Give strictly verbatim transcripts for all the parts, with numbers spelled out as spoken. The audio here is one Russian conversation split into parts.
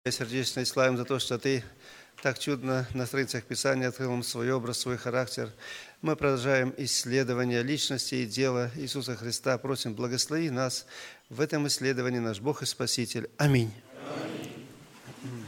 Сердечно славим за то, что Ты так чудно на страницах Писания открыл нам свой образ, свой характер. Мы продолжаем исследование личности и дела Иисуса Христа. Просим, благослови нас в этом исследовании, наш Бог и Спаситель. Аминь. Аминь.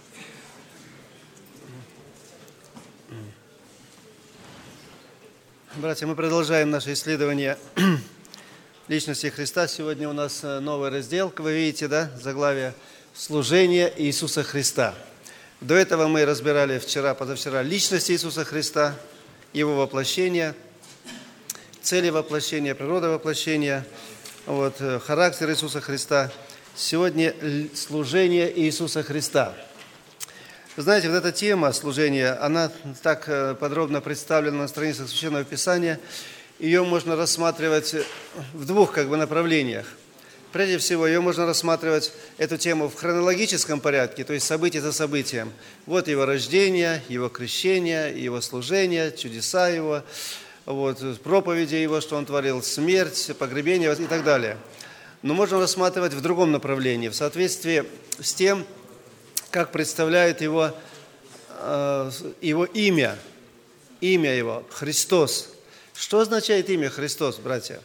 Братья, мы продолжаем наше исследование личности Христа. Сегодня у нас новый раздел, как вы видите, да, заглавие «Служение Иисуса Христа». До этого мы разбирали вчера, позавчера личность Иисуса Христа, Его воплощение, цели воплощения, природа воплощения, вот, характер Иисуса Христа. Сегодня служение Иисуса Христа. Знаете, вот эта тема служения, она так подробно представлена на страницах Священного Писания. Ее можно рассматривать в двух как бы направлениях. Прежде всего, ее можно рассматривать, эту тему, в хронологическом порядке, то есть событие за событием. Вот его рождение, его крещение, его служение, чудеса его, вот, проповеди его, что он творил, смерть, погребение и так далее. Но можно рассматривать в другом направлении, в соответствии с тем, как представляет его, э, его имя, имя его, Христос. Что означает имя Христос, братья?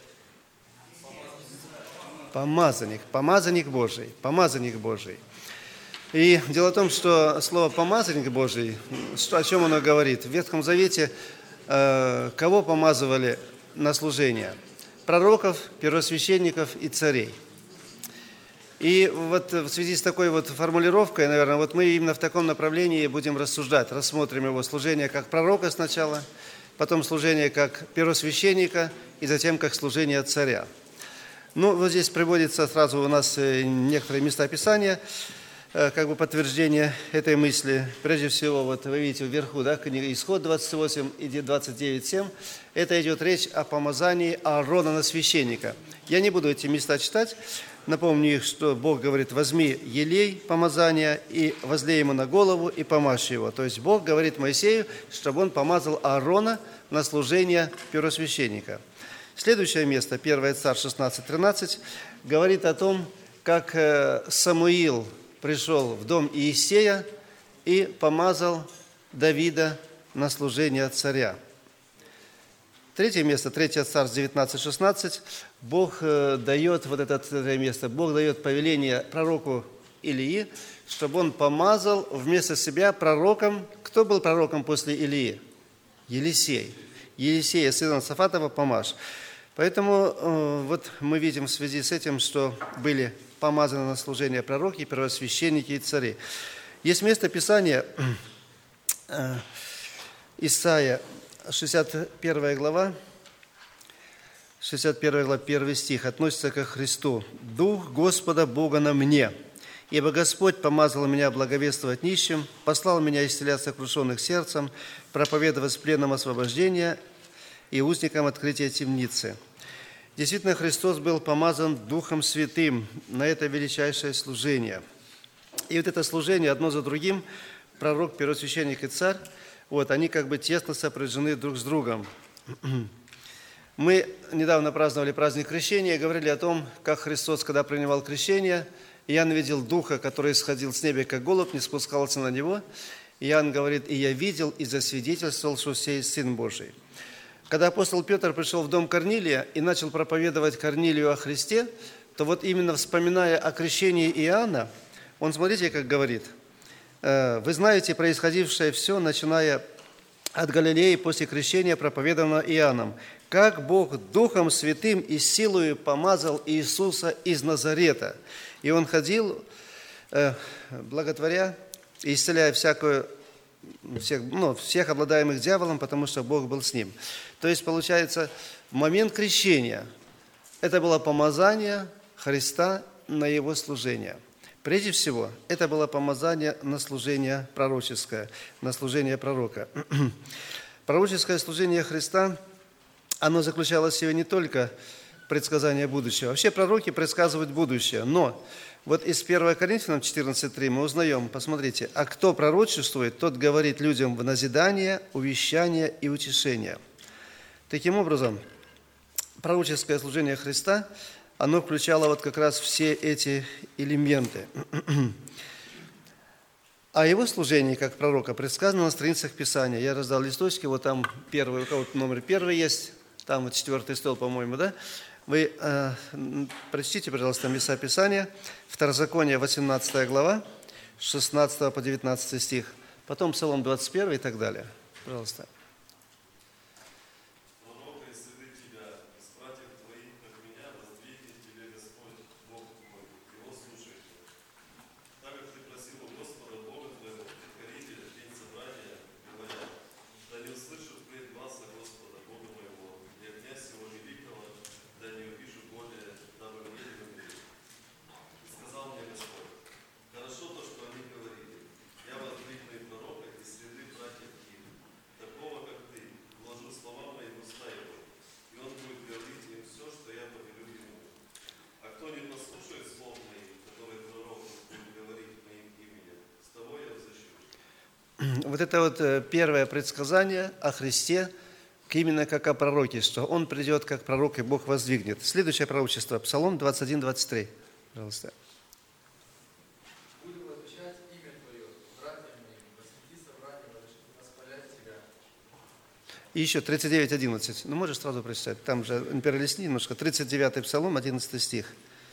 Помазанник, помазанник Божий, помазанник Божий. И дело в том, что слово «помазанник Божий», что, о чем оно говорит? В Ветхом Завете э, кого помазывали на служение? Пророков, первосвященников и царей. И вот в связи с такой вот формулировкой, наверное, вот мы именно в таком направлении будем рассуждать. Рассмотрим его служение как пророка сначала, потом служение как первосвященника и затем как служение царя. Ну, вот здесь приводится сразу у нас некоторые места Писания, как бы подтверждение этой мысли. Прежде всего, вот вы видите вверху, да, книга Исход двадцать восемь и двадцать девять семь. Это идет речь о помазании Аарона на священника. Я не буду эти места читать. Напомню их, что Бог говорит: возьми елей помазания и возлей ему на голову и помажь его. То есть Бог говорит Моисею, чтобы он помазал Аарона на служение первосвященника. Следующее место, первое Царь шестнадцать тринадцать, говорит о том, как Самуил пришел в дом Иессея и помазал Давида на служение царя. Третье место, третье Царь девятнадцать шестнадцать, Бог дает, вот это место, Бог дает повеление пророку Илии, чтобы он помазал вместо себя пророком. Кто был пророком после Илии? Елисей. Елисея, сына Сафатова, помажь. Поэтому э, вот мы видим в связи с этим, что были помазаны на служение пророки, первосвященники и цари. Есть место Писания, э, Исайя, шестьдесят первая глава, шестьдесят первая глава, первый стих, относится ко Христу. «Дух Господа Бога на мне, ибо Господь помазал меня благовествовать нищим, послал меня исцелять сокрушенных сердцем, проповедовать пленным освобождение и узникам открытия темницы». Действительно, Христос был помазан Духом Святым на это величайшее служение. И вот это служение одно за другим, пророк, первосвященник и царь, вот, они как бы тесно сопряжены друг с другом. Мы недавно праздновали праздник крещения, говорили о том, как Христос, когда принимал крещение, Иоанн видел Духа, который сходил с неба, как голубь, не спускался на него. Иоанн говорит: «И я видел и засвидетельствовал, что сей Сын Божий». Когда апостол Петр пришел в дом Корнилия и начал проповедовать Корнилию о Христе, то вот именно вспоминая о крещении Иоанна, он, смотрите, как говорит: «Вы знаете происходившее все, начиная от Галилеи после крещения, проповеданного Иоанном, как Бог Духом Святым и силою помазал Иисуса из Назарета. И Он ходил, благотворя и исцеляя всякую, всех, ну, всех обладаемых дьяволом, потому что Бог был с ним». То есть, получается, в момент крещения это было помазание Христа на Его служение. Прежде всего, это было помазание на служение пророческое, на служение пророка. Пророческое служение Христа, оно заключалось в себе не только в предсказании будущего. Вообще пророки предсказывают будущее, но вот из первого Коринфянам четырнадцать три мы узнаем, посмотрите: «А кто пророчествует, тот говорит людям в назидание, увещание и утешение». Таким образом, пророческое служение Христа, оно включало вот как раз все эти элементы. О его служении как пророка предсказано на страницах Писания. Я раздал листочки, вот там первый, у кого-то номер первый есть, там вот четвертый стол, по-моему, да? Вы э, прочтите, пожалуйста, места Писания. Второзаконие, восемнадцатая глава, с шестнадцатого по девятнадцатый стих. Потом Псалом двадцать первый и так далее. Пожалуйста. Вот это вот первое предсказание о Христе, именно как о пророке, что Он придет как пророк, и Бог воздвигнет. Следующее пророчество, Псалом двадцать один двадцать три. Пожалуйста. Буду возвещать имя Твое, братьям моим, посвяти собрание, восхвалять Тебя. И еще тридцать девять одиннадцать. Ну, можешь сразу прочитать. Там же перелистни немножко. тридцать девятый Псалом, одиннадцатый стих.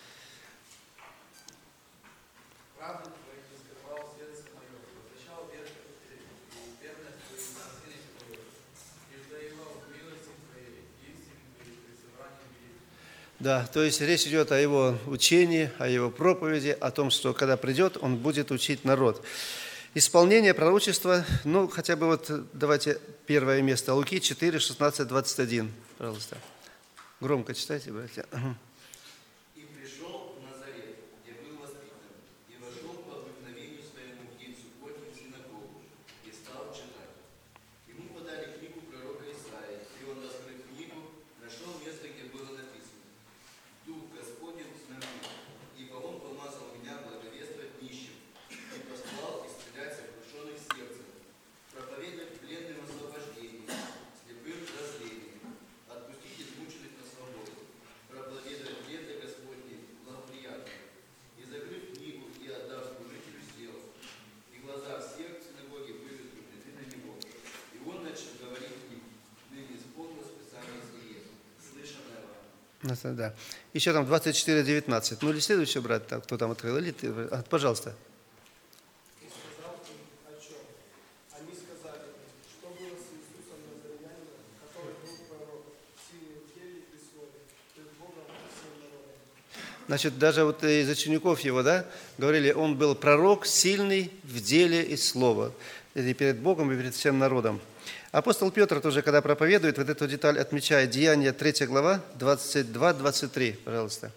Да, то есть речь идет о его учении, о его проповеди, о том, что когда придет, он будет учить народ. Исполнение пророчества, ну, хотя бы вот давайте первое место. Луки четыре, шестнадцать, двадцать один. Пожалуйста. Громко читайте, братья. И пришел в Назарет, где был воспитан, и вошел по обыкновению своему в день субботний в синагогу, и стал читать. Ему подали книгу пророка Исаии, и он, раскрыв книгу, нашел место, где было написано: «Дух Господень с нами, ибо Он помазал меня благовествовать нищим, и послал исцелять сокрушенных сердцем, проповедовать пленным освобождение, слепым прозрение, отпустить измученных на свободу, проповедовать лето Господне благоприятное, и закрыв книгу и отдав служителю сделал. И глаза всех в синагоге были устремлены на него. И он начал говорить к ним: ныне исполнилось Писание сие, слышанное вам». Ну, да. Еще там двадцать четыре девятнадцать. Ну или следующий брат, там, кто там открыл, или ты, а, пожалуйста. И сказал им о чем? Они сказали: что было с Иисусом Назарянином, который был пророк, сильный в деле и слове, пред Богом и всем народом. Значит, даже вот из учеников его, да, говорили, он был пророк, сильный в деле и слове, и перед Богом, и перед всем народом. Апостол Петр тоже, когда проповедует, вот эту деталь отмечает. Деяния, третья глава, двадцать два двадцать три, пожалуйста.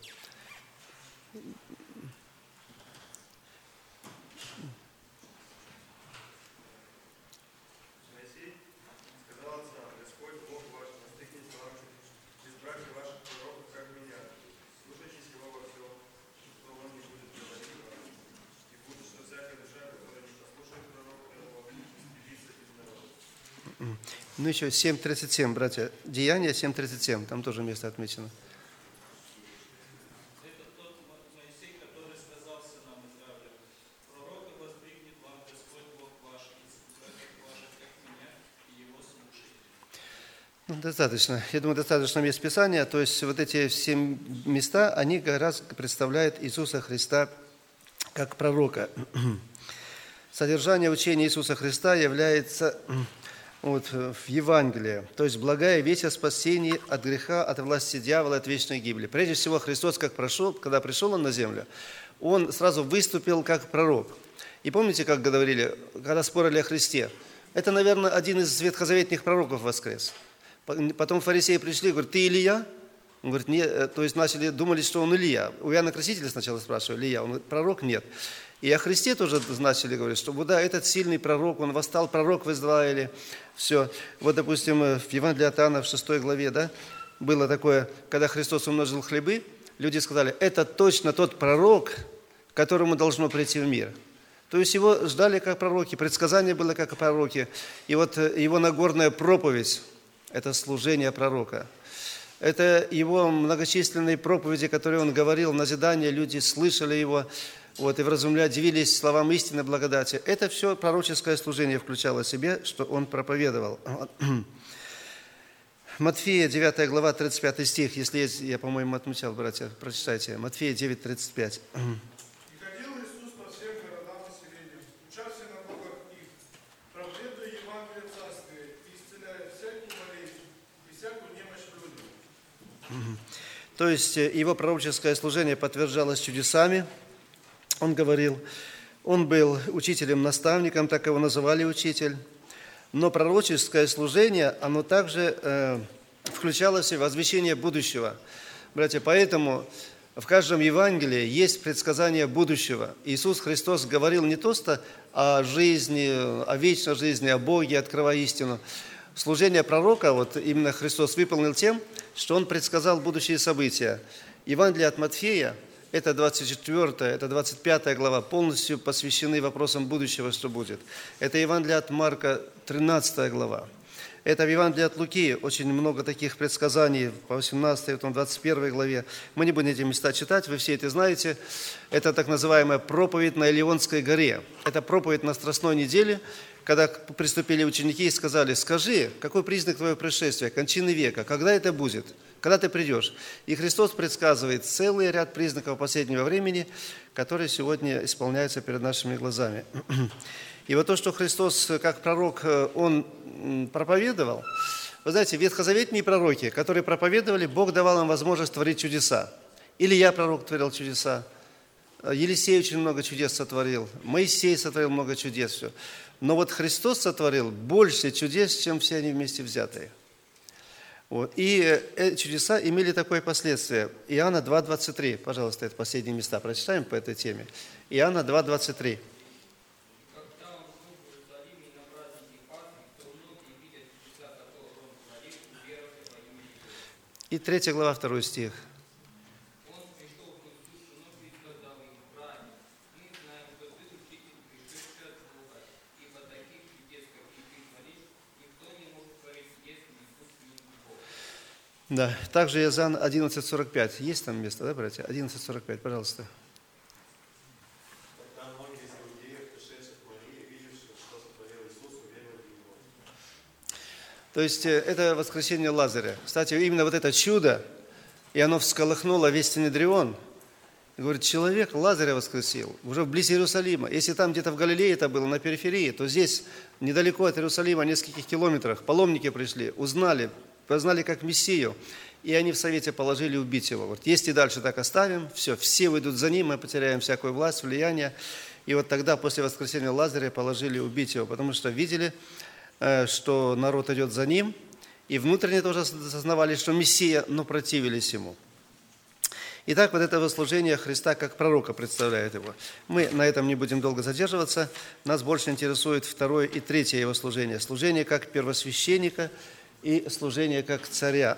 Ну еще семь тридцать семь, братья. Деяния семь тридцать семь, там тоже место отмечено. Это тот Моисей, который сказал сынам Израиля: пророка воздвигнет вам Господь Бог ваш, и сказать ваше, как меня, и его слушайте. Ну, достаточно. Я думаю, достаточно мест Писания. То есть вот эти все места, они как раз представляют Иисуса Христа как пророка. Содержание учения Иисуса Христа является вот, в Евангелии, то есть благая весть о спасении от греха, от власти дьявола, от вечной гибели. Прежде всего, Христос, как прошел, когда пришел Он на землю, Он сразу выступил как пророк. И помните, как говорили, когда спорили о Христе? Это, наверное, один из ветхозаветных пророков воскрес. Потом фарисеи пришли и говорят: ты Илия? Он говорит: нет. То есть начали, думали, что он Илия. У Иоанна Крестителя сначала спрашивали: Илия? Он говорит: пророк? Нет. И о Христе тоже начали говорить, что вот да, этот сильный пророк, он восстал, пророк в Израиле. Все. Вот, допустим, в Евангелии от Иоанна в шестой главе, да, было такое, когда Христос умножил хлебы, люди сказали: это точно тот пророк, которому должно прийти в мир. То есть его ждали как пророки, предсказание было как пророки. И вот его Нагорная проповедь – это служение пророка. Это его многочисленные проповеди, которые он говорил, назидание, люди слышали его. вот, и вразумля дивились словам истины благодати. Это все пророческое служение включало в себе, что он проповедовал. Матфея, девятая глава, тридцать пятый стих, если есть, я, по-моему, отмечал, братья, прочитайте. Матфея девять, тридцать пять. И ходил Иисус по всем городам и селениям, уча в синагогах их, проповедуя Евангелие Царствия и исцеляя всякую болезнь и всякую немощь людям. То есть его пророческое служение подтверждалось чудесами. Он говорил, он был учителем-наставником, так его называли учитель. Но пророческое служение, оно также э, включало в себя возвещение будущего. Братья, поэтому в каждом Евангелии есть предсказание будущего. Иисус Христос говорил не просто о жизни, о вечной жизни, о Боге, открывая истину. Служение пророка, вот именно Христос выполнил тем, что Он предсказал будущие события. Евангелие от Матфея, это двадцать четвёртая, это двадцать пятая глава, полностью посвящены вопросам будущего, что будет. Это Евангелие от Марка, тринадцатая глава. Это в Евангелии от Луки очень много таких предсказаний, по восемнадцатой, потом двадцать первой главе. Мы не будем эти места читать, вы все это знаете. Это так называемая проповедь на Илионской горе. Это проповедь на Страстной неделе, когда приступили ученики и сказали: скажи, какой признак твоего пришествия, кончины века, когда это будет? Когда ты придешь? И Христос предсказывает целый ряд признаков последнего времени, которые сегодня исполняются перед нашими глазами. И вот то, что Христос, как пророк, Он проповедовал, вы знаете, ветхозаветные пророки, которые проповедовали, Бог давал им возможность творить чудеса. Илья пророк творил чудеса, Елисей очень много чудес сотворил, Моисей сотворил много чудес. Все. Но вот Христос сотворил больше чудес, чем все они вместе взятые. Вот. И эти чудеса имели такое последствие. Иоанна два, двадцать три, пожалуйста, это последние места, прочитаем по этой теме. Иоанна два, двадцать три. И третья глава, второй стих. Да, также Иоанн одиннадцать сорок пять. Есть там место, да, братья? одиннадцать сорок пять, пожалуйста. Тогда многие из иудеев, пришедших к Марии, видевших, что сотворил Иисус, уверовали в Него. То есть это воскресение Лазаря. Кстати, именно вот это чудо, и оно всколыхнуло весь Синедрион. Говорит, человек Лазаря воскресил, уже вблизи Иерусалима. Если там где-то в Галилее это было, на периферии, то здесь, недалеко от Иерусалима, в нескольких километрах, паломники пришли, узнали, познали как Мессию, и они в совете положили убить его. Вот, если дальше так оставим, все, все выйдут за ним, мы потеряем всякую власть, влияние. И вот тогда, после воскресения Лазаря, положили убить его, потому что видели, что народ идет за ним, и внутренне тоже осознавали, что Мессия, но противились ему. Итак, вот это служение Христа как пророка представляет его. Мы на этом не будем долго задерживаться. Нас больше интересует второе и третье его служение. Служение как первосвященника и служение как царя.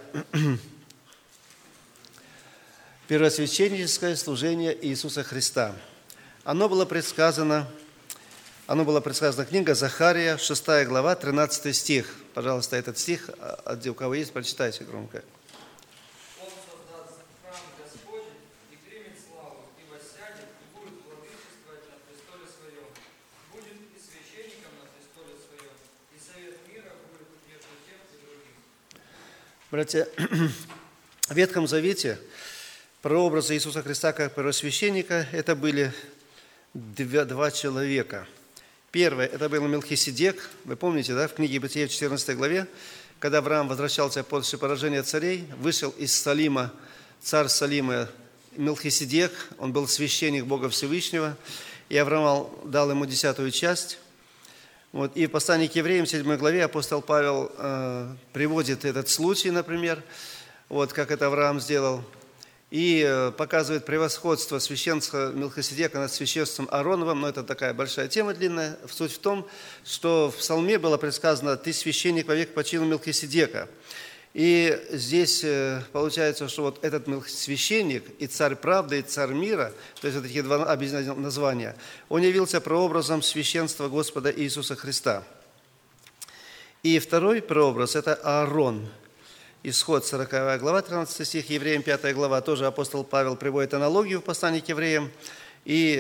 Первосвященническое служение Иисуса Христа. Оно было предсказано, оно было предсказано книга Захария, шестая глава, тринадцатый стих. Пожалуйста, этот стих, у кого есть, прочитайте громко. Он создаст храм Господень и примет славу, и воссядет, и будет владычествовать на престоле своем. Будет и священником на престоле своем, и совет мира будет между тем и другим. Братья, в Ветхом Завете прообразы Иисуса Христа как первосвященника – это были два, два человека. Первое – это был Мелхиседек. Вы помните, да, в книге Бытия в четырнадцатой главе, когда Авраам возвращался после поражения царей, вышел из Салима, царь Салима Мелхиседек, он был священник Бога Всевышнего, и Авраам дал ему десятую часть. Вот, и в послании к евреям в седьмой главе апостол Павел э, приводит этот случай, например, вот, как это Авраам сделал, и э, показывает превосходство священства Мелхиседека над священством Аароновым, но это такая большая тема длинная. Суть в том, что в Псалме было предсказано «Ты священник вовек по чину Мелхиседека». И здесь э, получается, что вот этот священник и царь правды, и царь мира, то есть вот такие два объединенных названия, он явился прообразом священства Господа Иисуса Христа. И второй прообраз – это Аарон. Исход сороковая глава, тринадцатый стих, Евреям пятая глава, тоже апостол Павел приводит аналогию в послании к евреям. И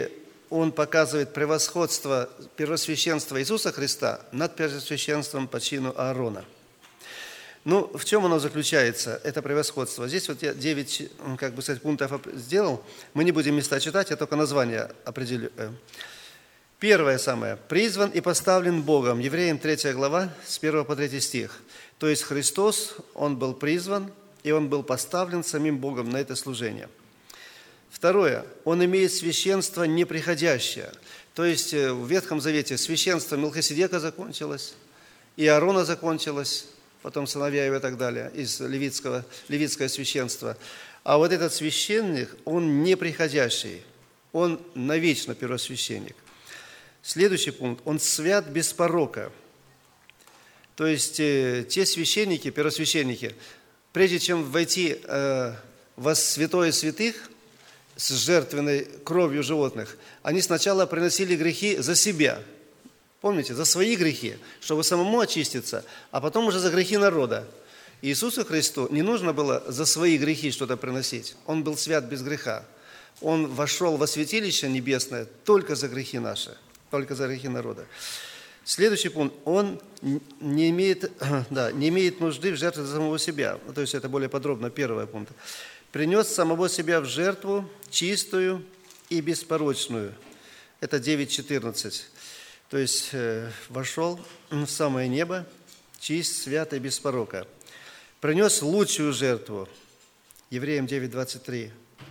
он показывает превосходство первосвященства Иисуса Христа над первосвященством по чину Аарона. Ну, в чем оно заключается, это превосходство? Здесь вот я девять, как бы сказать, пунктов сделал. Мы не будем места читать, я только название определю. Первое самое. «Призван и поставлен Богом». Евреям третья глава, с первого по третий стих. То есть Христос, Он был призван, и Он был поставлен самим Богом на это служение. Второе. Он имеет священство неприходящее. То есть в Ветхом Завете священство Мелхиседека закончилось, и Аарона закончилось, потом сыновья его и так далее, из левитского, левитское священство. А вот этот священник, он неприходящий, он навечно первосвященник. Следующий пункт. Он свят без порока. То есть э, те священники, первосвященники, прежде чем войти э, во святое святых с жертвенной кровью животных, они сначала приносили грехи за себя. Помните, за свои грехи, чтобы самому очиститься, а потом уже за грехи народа. Иисусу Христу не нужно было за свои грехи что-то приносить. Он был свят без греха. Он вошел во святилище небесное только за грехи наши. Только за грехи народа. Следующий пункт. Он не имеет, да, не имеет нужды в жертве за самого себя. То есть это более подробно, первый пункт. Принес самого себя в жертву чистую и беспорочную. Это девять четырнадцать. То есть э, вошел в самое небо, чист, свят и без порока. Принес лучшую жертву. Евреям девять двадцать три.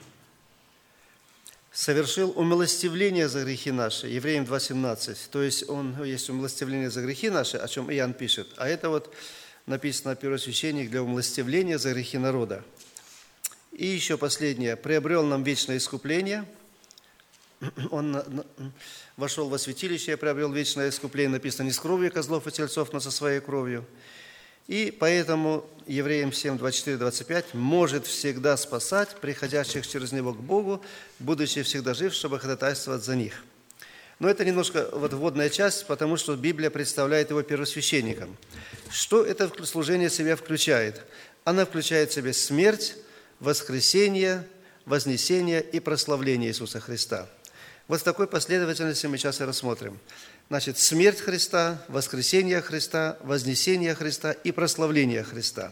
Совершил умилостивление за грехи наши, Евреям два семнадцать. То есть он есть умилостивление за грехи наши, о чем Иоанн пишет. А это вот написано первосвященник для умилостивления за грехи народа. И еще последнее. Приобрел нам вечное искупление. Он вошел во святилище и приобрел вечное искупление. Написано не с кровью козлов и тельцов, но со своей кровью. И поэтому Евреям семь двадцать четыре двадцать пять может всегда спасать приходящих через него к Богу, будучи всегда жив, чтобы ходатайствовать за них. Но это немножко вот вводная часть, потому что Библия представляет его первосвященником. Что это служение в себя включает? Она включает в себя смерть, воскресение, вознесение и прославление Иисуса Христа. Вот в такой последовательности мы сейчас и рассмотрим. Значит, смерть Христа, воскресение Христа, вознесение Христа и прославление Христа.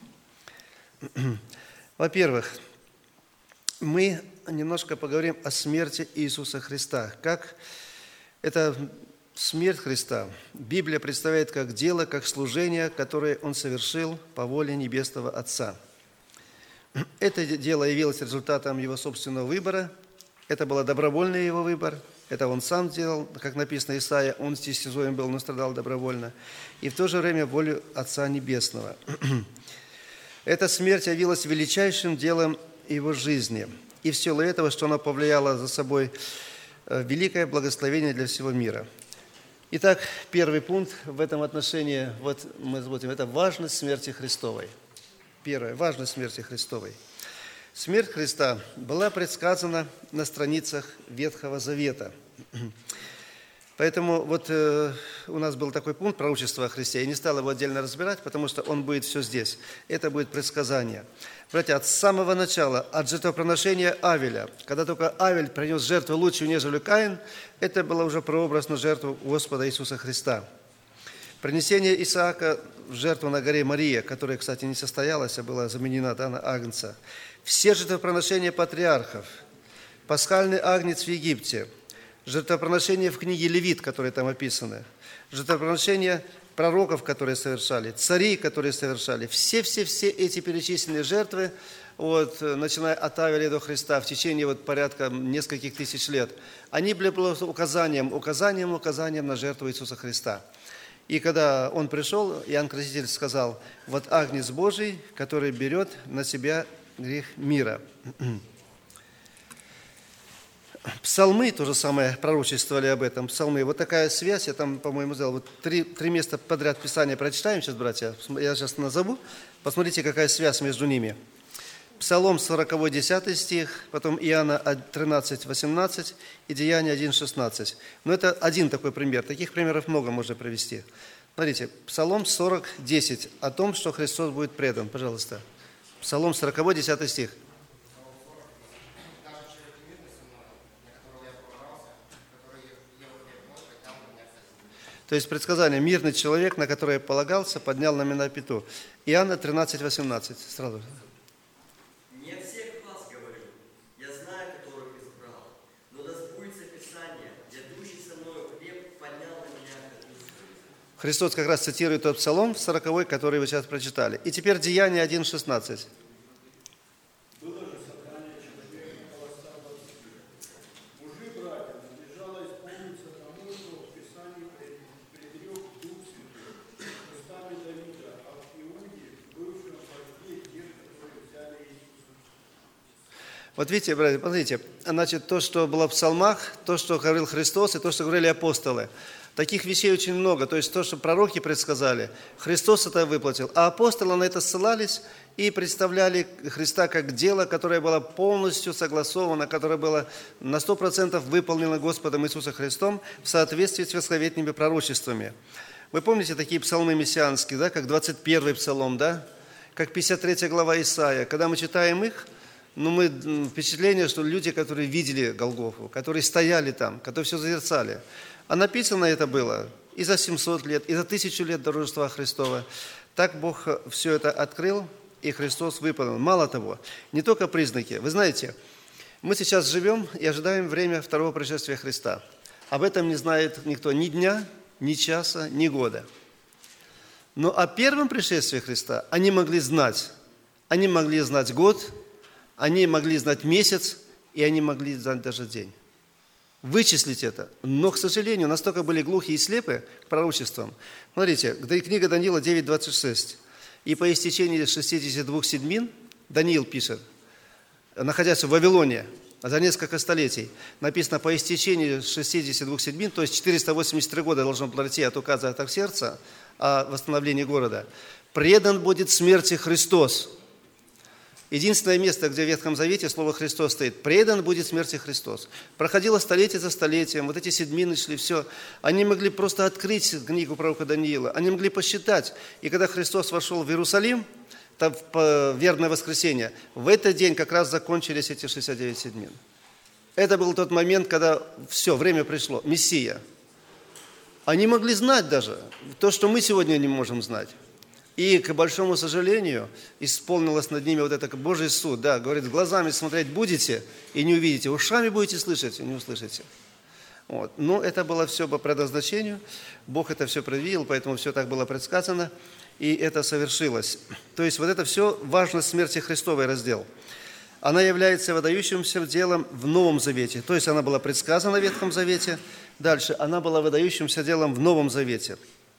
Во-первых, мы немножко поговорим о смерти Иисуса Христа. Как это смерть Христа Библия представляет как дело, как служение, которое Он совершил по воле Небесного Отца. Это дело явилось результатом Его собственного выбора. Это был добровольный Его выбор. Это Он сам делал, как написано Исаия, Он истязуем был, но страдал добровольно. И в то же время волю Отца Небесного. Эта смерть явилась величайшим делом Его жизни. И в силу этого, что она повлияла за собой великое благословение для всего мира. Итак, первый пункт в этом отношении, вот мы смотрим, это важность смерти Христовой. Первое, важность смерти Христовой. Смерть Христа была предсказана на страницах Ветхого Завета. Поэтому вот э, у нас был такой пункт пророчества о Христе. Я не стал его отдельно разбирать, потому что он будет все здесь. Это будет предсказание. Братья, от самого начала, от жертвоприношения Авеля, когда только Авель принес жертву лучшую, нежели Каин, это было уже прообраз на жертву Господа Иисуса Христа. Принесение Исаака в жертву на горе Мария, которая, кстати, не состоялась, а была заменена да, на агнца. Все жертвоприношения патриархов, пасхальный агнец в Египте, жертвоприношения в книге Левит, которые там описаны, жертвоприношения пророков, которые совершали, царей, которые совершали, все-все-все эти перечисленные жертвы, вот, начиная от Авеля до Христа, в течение вот, порядка нескольких тысяч лет, они были указанием, указанием, указанием на жертву Иисуса Христа. И когда Он пришел, Иоанн Креститель сказал, вот агнец Божий, который берет на себя грех мира. Псалмы то же самое пророчествовали об этом. Псалмы. Вот такая связь, я там, по-моему, сделал. Вот три, три места подряд Писания прочитаем сейчас, братья. Я сейчас назову. Посмотрите, какая связь между ними. Псалом сорок, десятый стих, потом Иоанна тринадцать, восемнадцать и Деяния один, шестнадцать. Но это один такой пример. Таких примеров много можно привести. Смотрите, Псалом сорок, десять. О том, что Христос будет предан. Пожалуйста. Псалом сорок, десятый стих. То есть предсказание: мирный человек, на который полагался, поднял на меня пяту. Иоанна тринадцать восемнадцать. Сразу. Не о всех вас говорю, я знаю, которых избрал, но да сбудется Писание, ведущий со мною хлеб поднял на меня пяту свою. Христос как раз цитирует тот псалом сороковой, который вы сейчас прочитали. И теперь Деяния один шестнадцать. Было же собрание человека около ста двадцати. Мужи, братья, надлежало исполниться тому, что в Писании предрек Дух Святой, устами Давида, а в Иуде, бывшем вожде тех, которые взяли Иисуса. Вот видите, братья, посмотрите, значит, то, что было в псалмах, то, что говорил Христос, и то, что говорили апостолы. Таких вещей очень много. То есть то, что пророки предсказали, Христос это выплатил. А апостолы на это ссылались и представляли Христа как дело, которое было полностью согласовано, которое было на сто процентов выполнено Господом Иисусом Христом в соответствии с ветхозаветными пророчествами. Вы помните такие псалмы мессианские, да, как двадцать первый псалом, да, как пятьдесят третья глава Исаия. Когда мы читаем их, ну, мы впечатление, что люди, которые видели Голгофу, которые стояли там, которые все созерцали. А написано это было и за семьсот лет, и за тысячу лет до Рождества Христова. Так Бог все это открыл, и Христос выполнил. Мало того, не только признаки. Вы знаете, мы сейчас живем и ожидаем время второго пришествия Христа. Об этом не знает никто ни дня, ни часа, ни года. Но о первом пришествии Христа они могли знать. Они могли знать год, они могли знать месяц, и они могли знать даже день. Вычислить это. Но, к сожалению, настолько были глухи и слепы к пророчествам. Смотрите, книга Даниила девять двадцать шесть. «И по истечении шестидесяти двух седмин», Даниил пишет, находясь в Вавилоне за несколько столетий, написано: по истечении шестидесяти двух седмин, то есть четыреста восемьдесят три года должно пройти от указа Артаксеркса о восстановлении города, предан будет смерти Христос. Единственное место, где в Ветхом Завете слово «Христос» стоит: предан будет смерти Христос. Проходило столетие за столетием, вот эти седмины шли, все. Они могли просто открыть книгу пророка Даниила, они могли посчитать. И когда Христос вошел в Иерусалим, там, в вербное воскресенье, в этот день как раз закончились эти шестьдесят девять седмин. Это был тот момент, когда все, время пришло, Мессия. Они могли знать даже то, что мы сегодня не можем знать. И, к большому сожалению, исполнилось над ними вот это Божий суд. Да, говорит, глазами смотреть будете и не увидите, ушами будете слышать и не услышите. Вот. Но это было все по предназначению. Бог это все предвидел, поэтому все так было предсказано, и это совершилось. То есть вот это все важность смерти Христовой раздел. Она является выдающимся делом в Новом Завете. То есть она была предсказана в Ветхом Завете. Дальше она была выдающимся делом в Новом Завете.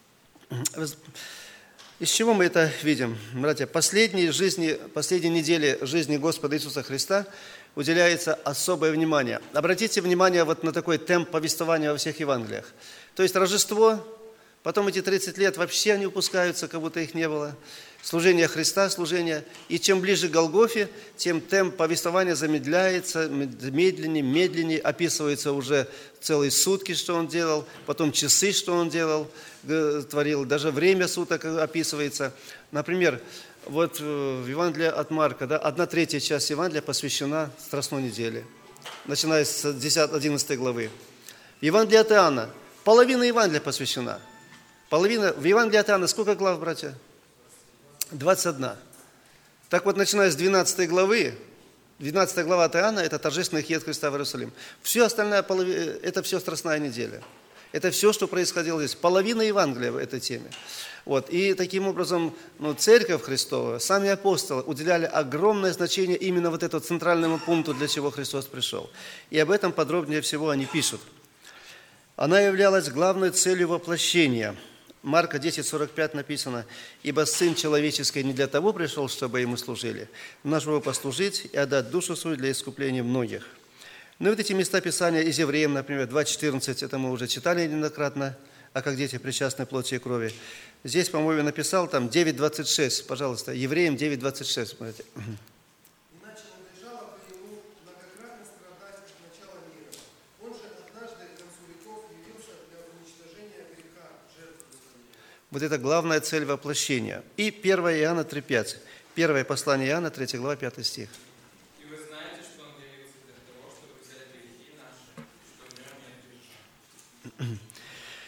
Из чего мы это видим? Братья, последней жизни, последней неделе жизни Господа Иисуса Христа уделяется особое внимание. Обратите внимание вот на такой темп повествования во всех Евангелиях. То есть Рождество, потом эти тридцать лет вообще не упускаются, как будто их не было. Служение Христа, служение. И чем ближе к Голгофе, тем темп повествования замедляется, медленнее, медленнее. Описывается уже целые сутки, что Он делал, потом часы, что Он делал, творил. Даже время суток описывается. Например, вот в Евангелии от Марка, да, одна третья часть Евангелия посвящена Страстной неделе, начиная с одиннадцатой главы. В Евангелии от Иоанна половина Евангелия посвящена. Половина, в Евангелии от Иоанна сколько глав, братья? двадцать одна. Так вот, начиная с двенадцатой главы, двенадцатая глава от Иоанна – это торжественный ход Христа в Иерусалим. Все остальное, это все Страстная неделя. Это все, что происходило здесь. Половина Евангелия в этой теме. Вот. И таким образом, ну, Церковь Христова, сами апостолы уделяли огромное значение именно вот этому центральному пункту, для чего Христос пришел. И об этом подробнее всего они пишут. Она являлась главной целью воплощения. Марка десять сорок пять написано: «Ибо Сын Человеческий не для того пришел, чтобы Ему служили, но чтобы послужить и отдать душу свою для искупления многих». Ну, вот эти места Писания из Евреям, например, два четырнадцать, это мы уже читали неоднократно, а как дети причастны плоти и крови. Здесь, по-моему, написал там девять двадцать шесть, пожалуйста, Евреям девять двадцать шесть, смотрите. Иначе надлежало бы ему многократно страдать от начала мира. Он же однажды к концу веков явился для уничтожения греха жертвы своей. Вот это главная цель воплощения. И первое Иоанна три пять. Первое послание Иоанна, третья глава, пятый стих. И вы знаете, что Он явился для того, чтобы взять грехи наши, что в Нем нет греха.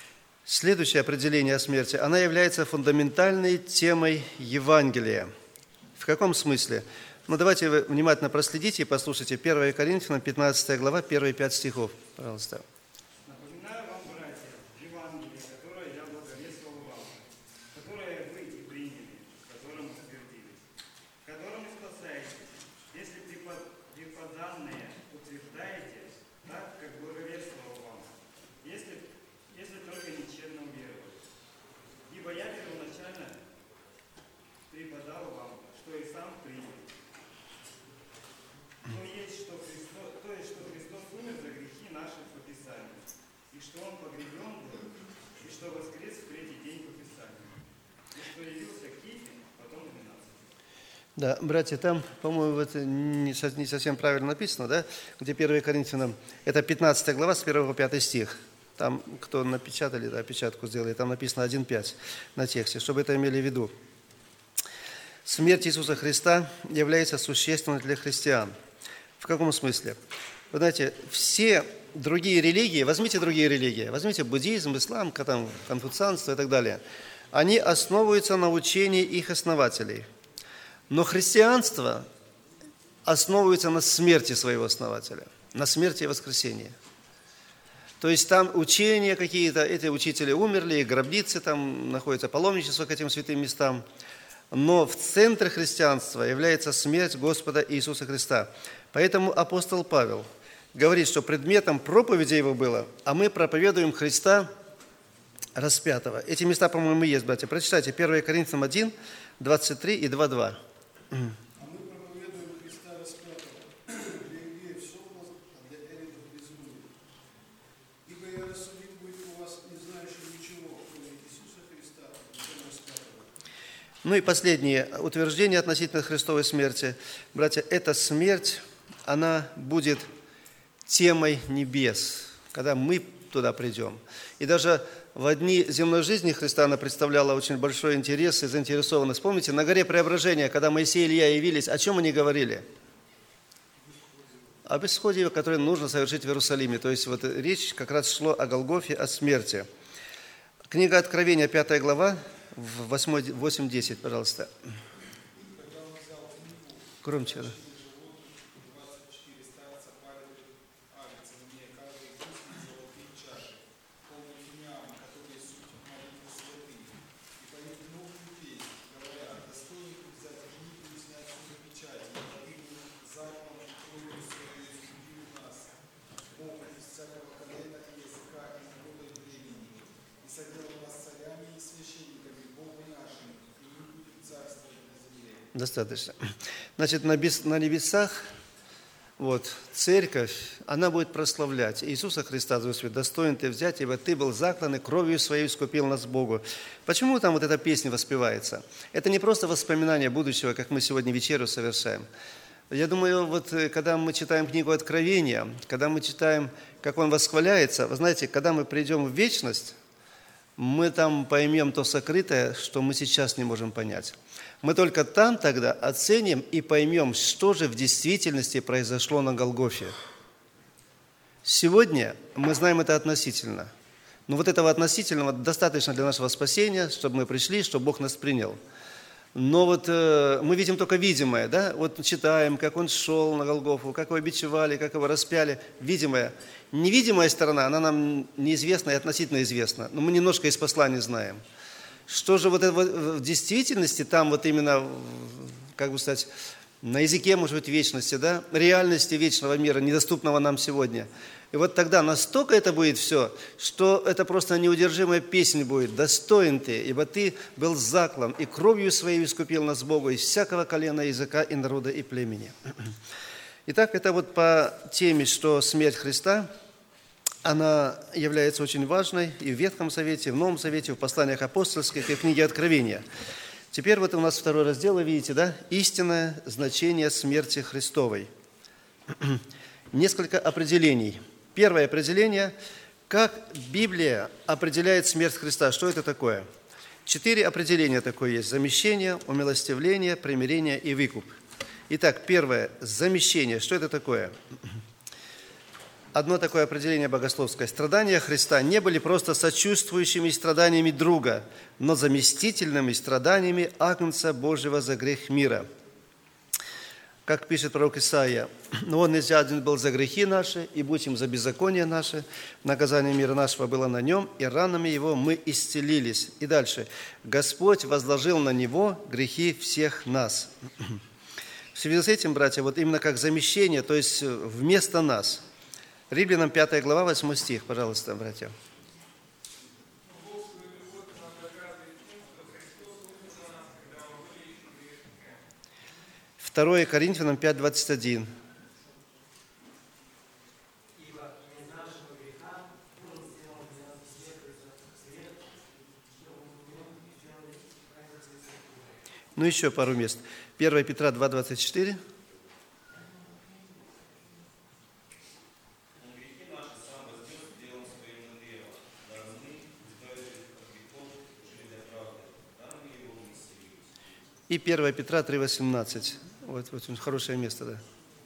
Следующее определение о смерти, она является фундаментальной темой Евангелия. В каком смысле? Ну, давайте вы внимательно проследите и послушайте. первое Коринфянам, пятнадцатая глава, первые пять стихов, пожалуйста. Напоминаю вам, братья, Евангелие, которое я благовествовал вам, которое вы и приняли, которым утвердились, которым и спасаетесь, если преподанное утверждаете так, как благовествовал вам, если, если только нечестно уверовали. Ибо я первоначально преподал вам, что и сам принял. То есть, что Христос, то есть, что Христос умер за грехи наши по Писанию, и что Он погребен был, и что воскрес в третий день по Писанию, и что явился к Кифе, потом двенадцать. Да, братья, там, по-моему, это не совсем правильно написано, да? Где первое Коринфянам, это пятнадцатая глава, с первого по пятый стих. Там, кто напечатали, да, опечатку сделали, там написано один пять на тексте, чтобы это имели в виду. Смерть Иисуса Христа является существенной для христиан. В каком смысле? Вы знаете, все другие религии, возьмите другие религии, возьмите буддизм, ислам, там, конфуцианство и так далее, они основываются на учении их основателей. Но христианство основывается на смерти своего основателя, на смерти и воскресении. То есть там учения какие-то, эти учители умерли, и гробницы там находятся, паломничество к этим святым местам. Но в центре христианства является смерть Господа Иисуса Христа. Поэтому апостол Павел говорит, что предметом проповеди его было, а мы проповедуем Христа распятого. Эти места, по-моему, есть, братья. Прочитайте первое Коринфянам один, двадцать три и два два. А мы проповедуем Христа распятого, для иудеев соблазн, а для эллинов безумие. Ибо я рассудить будет у вас, не знающим ничего, кроме Иисуса Христа, распятого. Ну и последнее утверждение относительно Христовой смерти. Братья, эта смерть, она будет темой небес, когда мы туда придем. И даже в дни земной жизни Христа она представляла очень большой интерес и заинтересованность. Помните, на горе Преображения, когда Моисей и Илья явились, о чем они говорили? Об исходе, который нужно совершить в Иерусалиме. То есть вот речь как раз шло о Голгофе, о смерти. Книга Откровения, пятая глава, восемь десять, пожалуйста. Громче, да. Достаточно. Значит, на небесах вот, церковь, она будет прославлять Иисуса Христа, достоин ты взять, ибо ты был заклан и кровью своей искупил нас Богу. Почему там вот эта песня воспевается? Это не просто воспоминание будущего, как мы сегодня вечерю совершаем. Я думаю, вот когда мы читаем книгу Откровения, когда мы читаем, как он восхваляется, вы знаете, когда мы придем в вечность, мы там поймем то сокрытое, что мы сейчас не можем понять. Мы только там тогда оценим и поймем, что же в действительности произошло на Голгофе. Сегодня мы знаем это относительно. Но вот этого относительного достаточно для нашего спасения, чтобы мы пришли, чтобы Бог нас принял. Но вот э, мы видим только видимое, да? Вот читаем, как он шел на Голгофу, как его бичевали, как его распяли. Видимое. Невидимая сторона, она нам неизвестна и относительно известна. Но мы немножко из послания знаем. Что же вот это вот в действительности там вот именно, как бы сказать, на языке, может быть, вечности, да, реальности вечного мира, недоступного нам сегодня. И вот тогда настолько это будет все, что это просто неудержимая песня будет. «Достоин ты, ибо ты был заклан, и кровью своей искупил нас Богу из всякого колена, языка и народа и племени». Итак, это вот по теме, что смерть Христа, она является очень важной и в Ветхом Завете, и в Новом Завете, и в посланиях апостольских, и в книге Откровения. Теперь вот у нас второй раздел, вы видите, да? Истинное значение смерти Христовой. Несколько определений. Первое определение, как Библия определяет смерть Христа. Что это такое? Четыре определения такое есть. Замещение, умилостивление, примирение и выкуп. Итак, первое – замещение. Что это такое? одно такое определение богословское. Страдания Христа не были просто сочувствующими страданиями друга, но заместительными страданиями Агнца Божьего за грех мира. Как пишет пророк Исаия: «Но Он изъеден был за грехи наши, и будь им за беззаконие наши, наказание мира нашего было на Нем, и ранами Его мы исцелились». И дальше: «Господь возложил на Него грехи всех нас». В связи с этим, братья, вот именно как замещение, то есть вместо нас. Римлянам пятая глава, восьмой стих, пожалуйста, братья. второе Коринфянам пять, двадцать один. Ну, еще пару мест. первое Петра два, двадцать четыре. И первое Петра три, восемнадцать. Вот, вот хорошее место, да.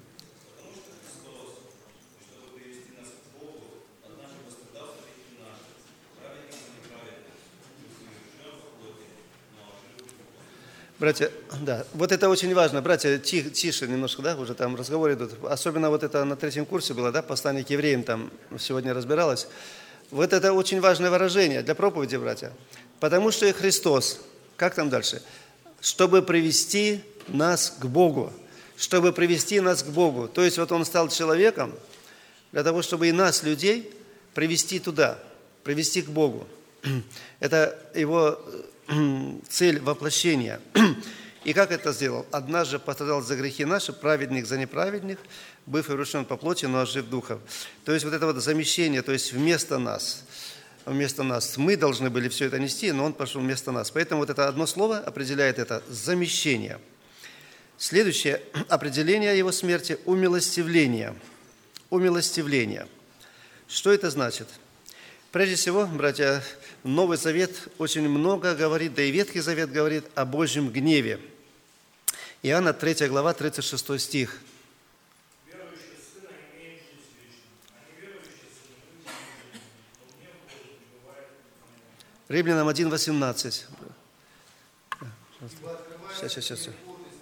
Братья, да, вот это очень важно. Братья, тише, тише немножко, да, уже там разговоры идут. Особенно вот это на третьем курсе было, да, послание к евреям там сегодня разбиралось. Вот это очень важное выражение для проповеди, братья. Потому что и Христос, как там дальше? Чтобы привести нас к Богу. Чтобы привести нас к Богу. То есть вот Он стал человеком для того, чтобы и нас, людей, привести туда, привести к Богу. Это Его цель воплощения. И как это сделал? Однажды пострадал за грехи наши, праведник за неправедных, быв и вручен по плоти, но ожив духов. То есть вот это вот замещение, то есть вместо нас. Вместо нас. Мы должны были все это нести, но Он пошел вместо нас. Поэтому вот это одно слово определяет это – замещение. Следующее определение Его смерти – умилостивление. Умилостивление. Что это значит? Прежде всего, братья, Новый Завет очень много говорит, да и Ветхий Завет говорит о Божьем гневе. Иоанна третья глава, тридцать шестой стих. Римлянам один, восемнадцать. Сейчас, сейчас, сейчас.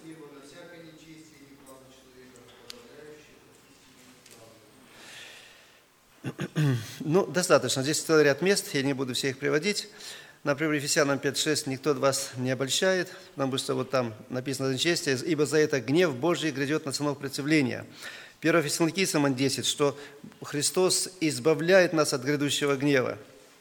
Ну, достаточно. Здесь целый ряд мест, я не буду все их приводить. Например, Ефесянам пять, шесть: «Никто вас не обольщает», потому что вот там написано честие, «ибо за это гнев Божий грядет на сынов противления». первое Фессалоникийцам десять, что Христос избавляет нас от грядущего гнева.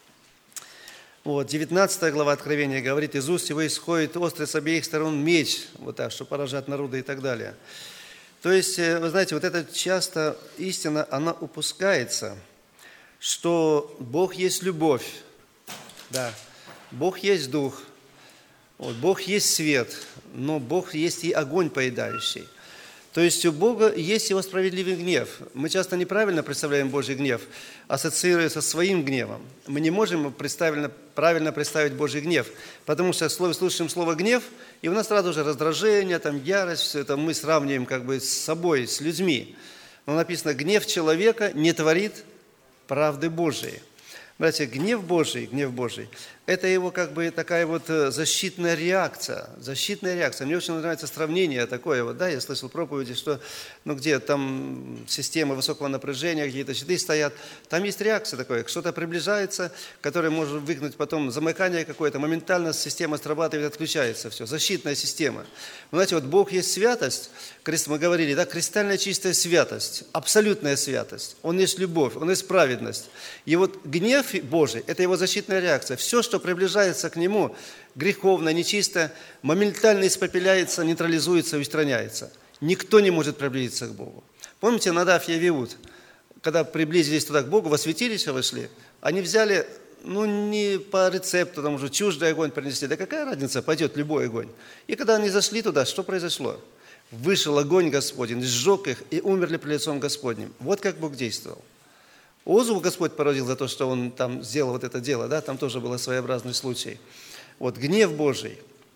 Вот, девятнадцатая глава Откровения говорит: «Из уст его исходит острый с обеих сторон меч», вот так, что поражает народы и так далее. То есть, вы знаете, вот эта часто истина, она упускается, что Бог есть любовь, да, Бог есть дух, вот, Бог есть свет, но Бог есть и огонь поедающий. То есть у Бога есть Его справедливый гнев. Мы часто неправильно представляем Божий гнев, ассоциируя со своим гневом. Мы не можем правильно, правильно представить Божий гнев, потому что слышим слово «гнев», и у нас сразу же раздражение, там, ярость, все это мы сравниваем как бы с собой, с людьми. Но написано: «Гнев человека не творит правды Божией». Братья, гнев Божий, гнев Божий – это его как бы такая вот защитная реакция, защитная реакция. Мне очень нравится сравнение такое, вот, да, я слышал проповеди, что, ну, где там система высокого напряжения, какие-то щиты стоят, там есть реакция такая, что-то приближается, которое может выгнать потом замыкание какое-то, моментально система срабатывает, отключается все, защитная система. Вы знаете, вот Бог есть святость, мы говорили, да, кристально чистая святость, абсолютная святость, Он есть любовь, Он есть праведность. И вот гнев Божий – это Его защитная реакция. Все, что приближается к Нему, греховно, нечисто, моментально испепеляется, нейтрализуется, устраняется. Никто не может приблизиться к Богу. Помните, Надав и Авиуд, когда приблизились туда к Богу, во святилище вошли, они взяли, ну, не по рецепту, там уже чуждый огонь принесли. Да какая разница, пойдет любой огонь. И когда они зашли туда, что произошло? Вышел огонь Господень, сжег их, и умерли пред лицом Господним. Вот как Бог действовал. Озу Господь поразил за то, что он там сделал вот это дело, да, там тоже был своеобразный случай. Вот гнев Божий.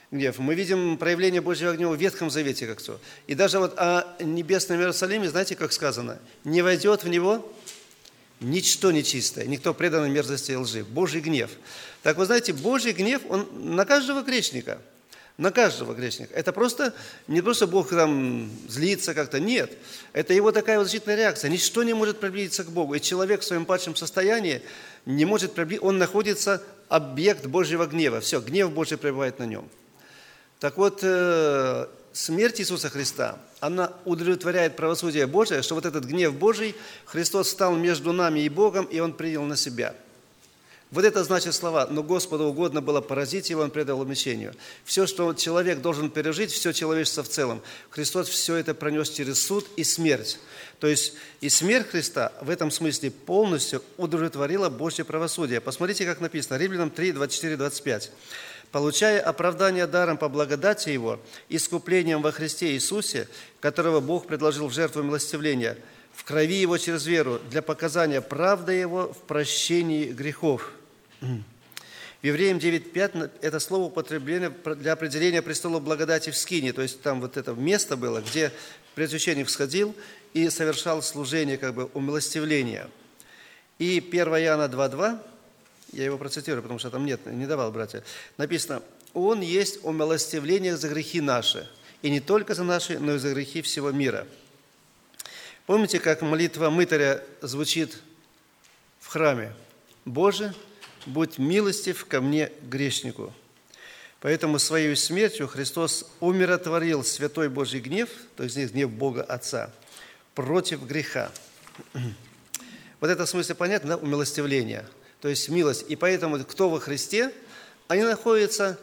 гнев. Мы видим проявление Божьего гнева в Ветхом Завете как то. И даже вот о небесном Иерусалиме, знаете, как сказано? Не войдет в него ничто нечистое, никто преданный мерзости и лжи. Божий гнев. Так вы знаете, Божий гнев, он на каждого грешника. На каждого грешника. Это просто, не просто Бог там злится как-то, нет. Это его такая вот защитная реакция. Ничто не может приблизиться к Богу. И человек в своем падшем состоянии не может приблизиться, он находится объект Божьего гнева. Все, гнев Божий пребывает на нем. Так вот, смерть Иисуса Христа, она удовлетворяет правосудие Божие, что вот этот гнев Божий, Христос встал между нами и Богом, и Он принял на себя. Вот это значит слова, но Господу угодно было поразить его, он предал мщению. Все, что человек должен пережить, все человечество в целом, Христос все это пронес через суд и смерть. То есть и смерть Христа в этом смысле полностью удовлетворила Божье правосудие. Посмотрите, как написано, Римлянам три, двадцать четыре двадцать пять. «Получая оправдание даром по благодати Его, искуплением во Христе Иисусе, которого Бог предложил в жертву милостивления, в крови Его через веру, для показания правды Его в прощении грехов». В Евреям девять пять это слово употреблено для определения престола благодати в Скинии, то есть там вот это место было, где предсвященник сходил и совершал служение как бы умилостивления. И первое Иоанна два два, я его процитирую, потому что там нет, не давал, братья, написано: «Он есть умилостивление за грехи наши, и не только за наши, но и за грехи всего мира». Помните, как молитва мытаря звучит в храме? «Боже, будь милостив ко мне, грешнику». Поэтому своей смертью Христос умиротворил святой Божий гнев, то есть гнев Бога Отца, против греха. Вот это в смысле понятно, да? Умилостивление, то есть милость. И поэтому кто во Христе, они находятся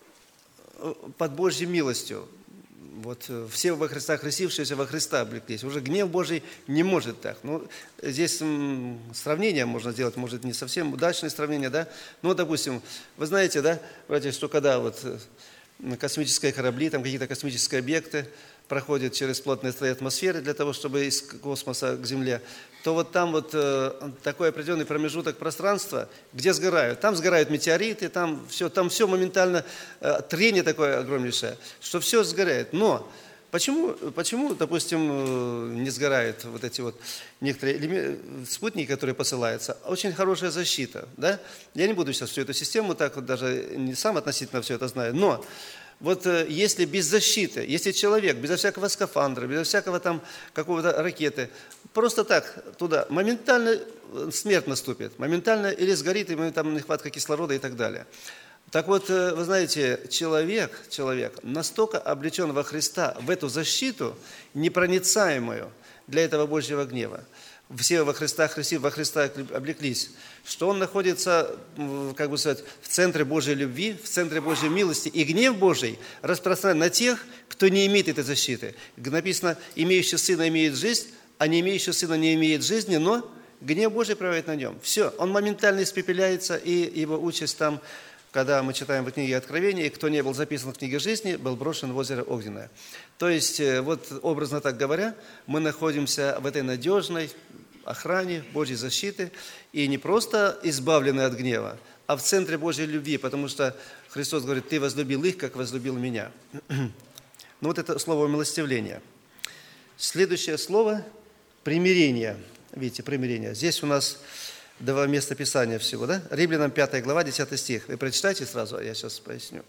под Божьей милостью. Вот все во Христа, христившиеся во Христа облеклись. Уже гнев Божий не может так. Ну, здесь м, сравнение можно сделать, может, не совсем удачное сравнение, да? Ну, допустим, вы знаете, да, братья, что когда вот космические корабли, там какие-то космические объекты проходят через плотные слои атмосферы для того, чтобы из космоса к Земле, то вот там вот э, такой определенный промежуток пространства, где сгорают. Там сгорают метеориты, там все, там все моментально, э, трение такое огромнейшее, что все сгорает. Но почему, почему, допустим, не сгорают вот эти вот некоторые спутники, которые посылаются? Очень хорошая защита, да? Я не буду сейчас всю эту систему так вот даже не сам относительно все это знаю, но вот если без защиты, если человек безо всякого скафандра, безо всякого там какого-то ракеты, просто так туда, моментально смерть наступит, моментально или сгорит, или там нехватка кислорода и так далее. Так вот, вы знаете, человек, человек настолько облечен во Христа, в эту защиту непроницаемую для этого Божьего гнева. Все во Христа, Христи, во Христа облеклись, что он находится, как бы сказать, в центре Божьей любви, в центре Божьей милости. И гнев Божий распространен на тех, кто не имеет этой защиты. Написано: имеющий сына имеет жизнь, а не имеющий сына не имеет жизни, но гнев Божий пребывает на нем. Все, он моментально испепеляется, и его участь там, когда мы читаем в книге Откровения, и кто не был записан в книге жизни, был брошен в озеро Огненное. То есть, вот образно так говоря, мы находимся в этой надежной охране Божьей защиты, и не просто избавлены от гнева, а в центре Божьей любви, потому что Христос говорит: «Ты возлюбил их, как возлюбил меня». Ну вот это слово «умилостивление». Следующее слово – «примирение». Видите, примирение. Здесь у нас два места Писания всего, да? Римлянам пятая глава, десятый стих. Вы прочитайте сразу, а я сейчас поясню.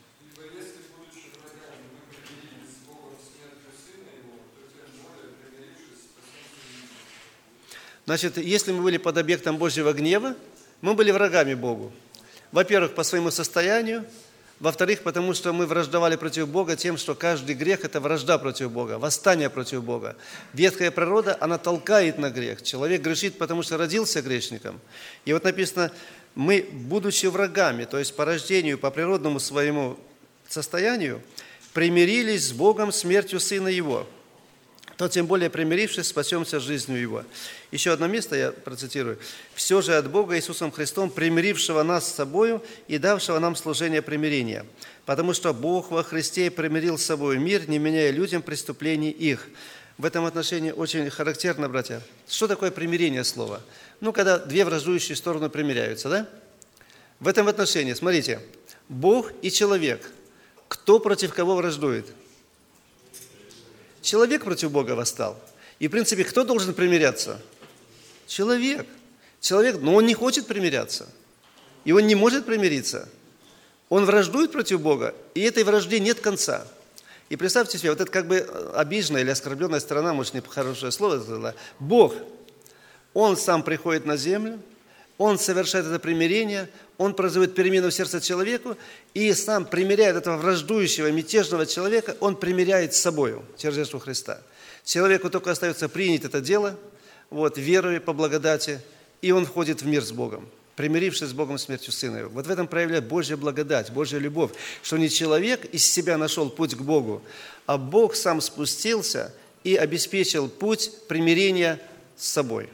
Значит, если мы были под объектом Божьего гнева, мы были врагами Богу. Во-первых, по своему состоянию. Во-вторых, потому что мы враждовали против Бога тем, что каждый грех – это вражда против Бога, восстание против Бога. Ветхая природа, она толкает на грех. Человек грешит, потому что родился грешником. И вот написано: мы, будучи врагами, то есть по рождению, по природному своему состоянию, примирились с Богом смертью Сына Его, то тем более примирившись, спасемся жизнью Его. Еще одно место я процитирую. «Все же от Бога Иисусом Христом, примирившего нас с собою и давшего нам служение примирения. Потому что Бог во Христе примирил с собой мир, не меняя людям преступлений их». В этом отношении очень характерно, братья. Что такое примирение слова? Ну, когда две враждующие стороны примиряются, да? В этом отношении, смотрите, Бог и человек. Кто против кого враждует? Человек против Бога восстал. И, в принципе, кто должен примиряться? Человек. Человек, но он не хочет примиряться. И он не может примириться. Он враждует против Бога, и этой вражде нет конца. И представьте себе, вот это как бы обиженная или оскорбленная сторона, может, не хорошее слово сказала, Бог, Он сам приходит на землю, Он совершает это примирение, Он производит перемену в сердце человеку, и сам примиряет этого враждующего, мятежного человека, Он примиряет с собою через Иисуса Христа. Человеку только остается принять это дело, вот, верой по благодати, и он входит в мир с Богом, примирившись с Богом смертью Сына Его. Вот в этом проявляет Божья благодать, Божья любовь, что не человек из себя нашел путь к Богу, а Бог сам спустился и обеспечил путь примирения с собой.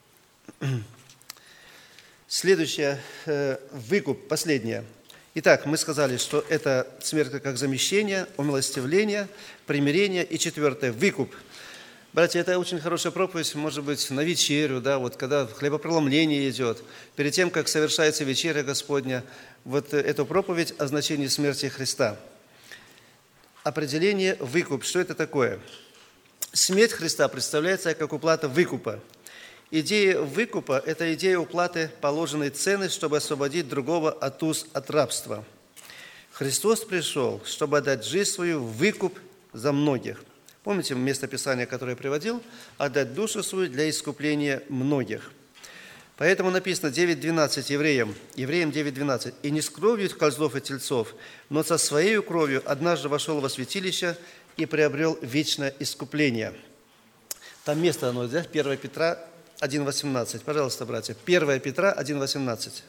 Следующее, э, выкуп, последнее. Итак, мы сказали, что это смерть как замещение, умилостивление, примирение. И четвертое, выкуп. Братья, это очень хорошая проповедь, может быть, на вечерю, да, вот когда хлебопреломление идет, перед тем, как совершается вечеря Господня, вот эту проповедь о значении смерти Христа. Определение выкуп. Что это такое? Смерть Христа представляется как уплата выкупа. Идея выкупа – это идея уплаты положенной цены, чтобы освободить другого от уз от рабства. Христос пришел, чтобы отдать жизнь свою в выкуп за многих. Помните место Писания, которое я приводил? «Отдать душу свою для искупления многих». Поэтому написано девять двенадцать евреям, евреям девять двенадцать. «И не с кровью козлов и тельцов, но со своей кровью однажды вошел во святилище и приобрел вечное искупление». Там место оно, да? первое Петра один восемнадцать. Пожалуйста, братья. первое Петра один восемнадцать.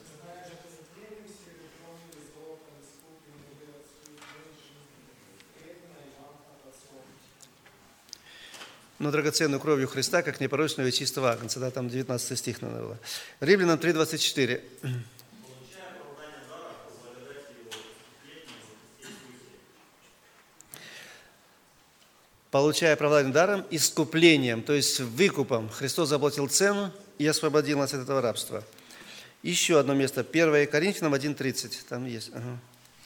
Но драгоценную кровью Христа, как непорочного и чистого агнца. Да, там девятнадцатый стих, наверное, было. Римлянам три двадцать четыре. Получая оправдание даром, искуплением, то есть выкупом. Христос заплатил цену и освободил нас от этого рабства. Еще одно место. первое Коринфянам один тридцать. Там есть. Ага.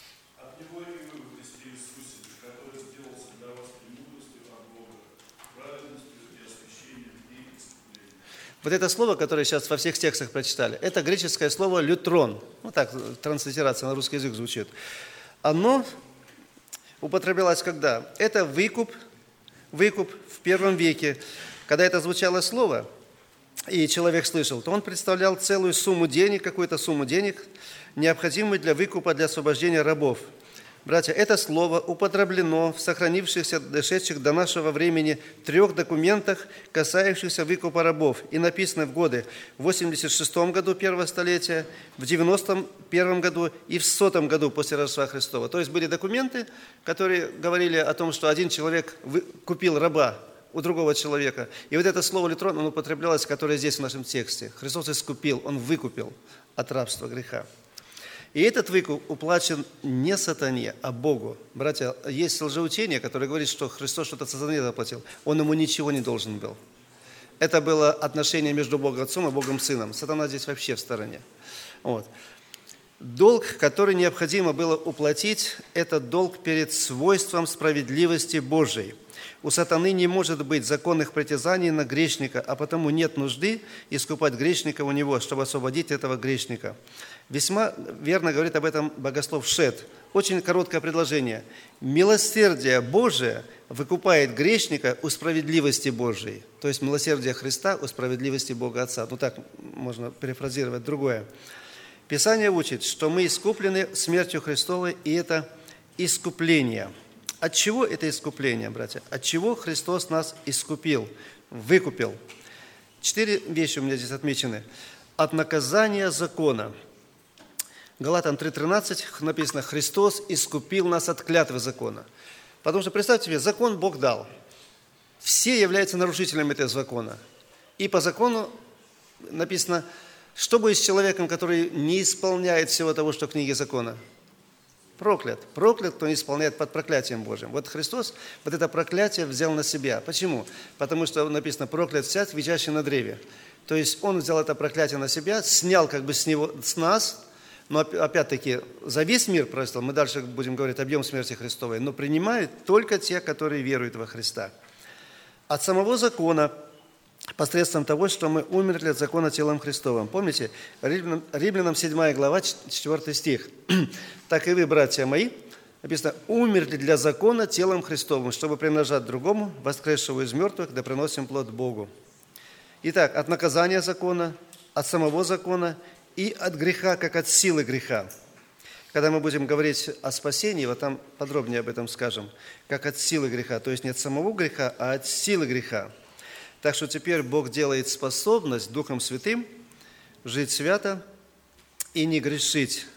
Вот это слово, которое сейчас во всех текстах прочитали, это греческое слово «лютрон». Ну так, транслитерация на русский язык звучит. Оно употреблялось когда? Это выкуп, выкуп в первом веке. Когда это звучало слово, и человек слышал, то он представлял целую сумму денег, какую-то сумму денег, необходимую для выкупа, для освобождения рабов. Братья, это слово употреблено в сохранившихся, дошедших до нашего времени трех документах, касающихся выкупа рабов, и написано в годы в восемьдесят шестом году первого столетия, в девяностом первом году и в сотом году после Рождества Христова. То есть были документы, которые говорили о том, что один человек купил раба у другого человека. И вот это слово «лютрон», оно употреблялось, которое здесь в нашем тексте. Христос искупил, Он выкупил от рабства греха. И этот выкуп уплачен не сатане, а Богу. Братья, есть лжеучение, которое говорит, что Христос что-то сатане заплатил. Он ему ничего не должен был. Это было отношение между Богом Отцом и Богом Сыном. Сатана здесь вообще в стороне. Вот. Долг, который необходимо было уплатить, это долг перед свойством справедливости Божией. У сатаны не может быть законных притязаний на грешника, а потому нет нужды искупать грешника у него, чтобы освободить этого грешника. Весьма верно говорит об этом богослов Шет. Очень короткое предложение. Милосердие Божие выкупает грешника у справедливости Божией. То есть милосердие Христа у справедливости Бога Отца. Ну так можно перефразировать другое. Писание учит, что мы искуплены смертью Христовой, и это искупление. От чего это искупление, братья? От чего Христос нас искупил, выкупил? Четыре вещи у меня здесь отмечены. От наказания закона. Галатам три тринадцать написано: «Христос искупил нас от клятвы закона». Потому что, представьте себе, закон Бог дал. Все являются нарушителями этого закона. И по закону написано, что будет с человеком, который не исполняет всего того, что в книге закона? Проклят. Проклят, кто не исполняет под проклятием Божьим. Вот Христос вот это проклятие взял на себя. Почему? Потому что написано: «Проклят всяк, висящий на древе». То есть Он взял это проклятие на себя, снял как бы с него, с нас, но опять-таки за весь мир просто, мы дальше будем говорить объем смерти Христовой, но принимают только те, которые веруют во Христа. От самого закона, посредством того, что мы умерли от закона телом Христовым. Помните, Римлянам, Римлянам седьмая глава, четвёртый стих. «Так и вы, братья мои, написано, умерли для закона телом Христовым, чтобы примножать другому, воскресшего из мертвых, да приносим плод Богу». Итак, от наказания закона, от самого закона и от греха, как от силы греха. Когда мы будем говорить о спасении, вот там подробнее об этом скажем, как от силы греха, то есть не от самого греха, а от силы греха. Так что теперь Бог делает способность Духом Святым жить свято и не грешить.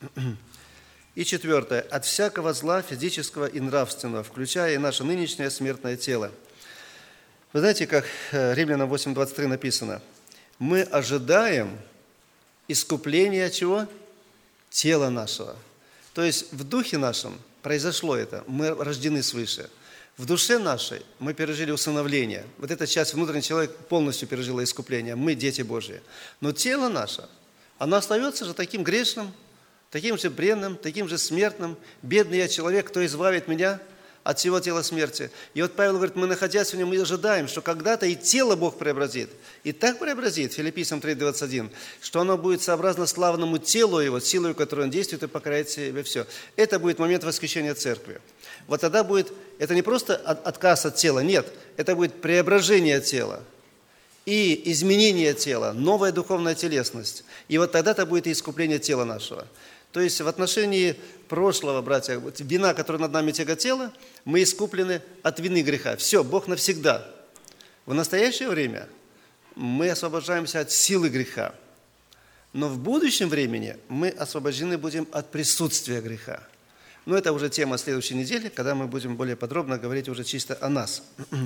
И четвертое. От всякого зла физического и нравственного, включая и наше нынешнее смертное тело. Вы знаете, как Римлянам восемь двадцать три написано? Мы ожидаем искупления чего? Тела нашего. То есть в духе нашем произошло это. Мы рождены свыше. В душе нашей мы пережили усыновление. Вот эта часть, внутренний человек полностью пережила искупление. Мы дети Божьи. Но тело наше, оно остается же таким грешным, таким же бренным, таким же смертным. Бедный я человек, кто избавит меня от всего тела смерти. И вот Павел говорит, мы, находясь в нем, мы ожидаем, что когда-то и тело Бог преобразит. И так преобразит, Филиппийцам три двадцать один, что оно будет сообразно славному телу его, силой, которой он действует и покоряет себе все. Это будет момент восхищения церкви. Вот тогда будет, это не просто отказ от тела, нет, это будет преображение тела и изменение тела, новая духовная телесность. И вот тогда-то будет и искупление тела нашего. То есть в отношении прошлого, братья, вина, которая над нами тяготела, мы искуплены от вины греха. Все, Бог навсегда. В настоящее время мы освобождаемся от силы греха. Но в будущем времени мы освобождены будем от присутствия греха. Но это уже тема следующей недели, когда мы будем более подробно говорить уже чисто о нас.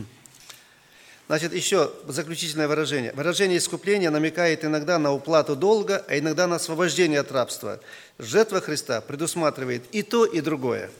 Значит, еще заключительное выражение. Выражение искупления намекает иногда на уплату долга, а иногда на освобождение от рабства. Жертва Христа предусматривает и то, и другое.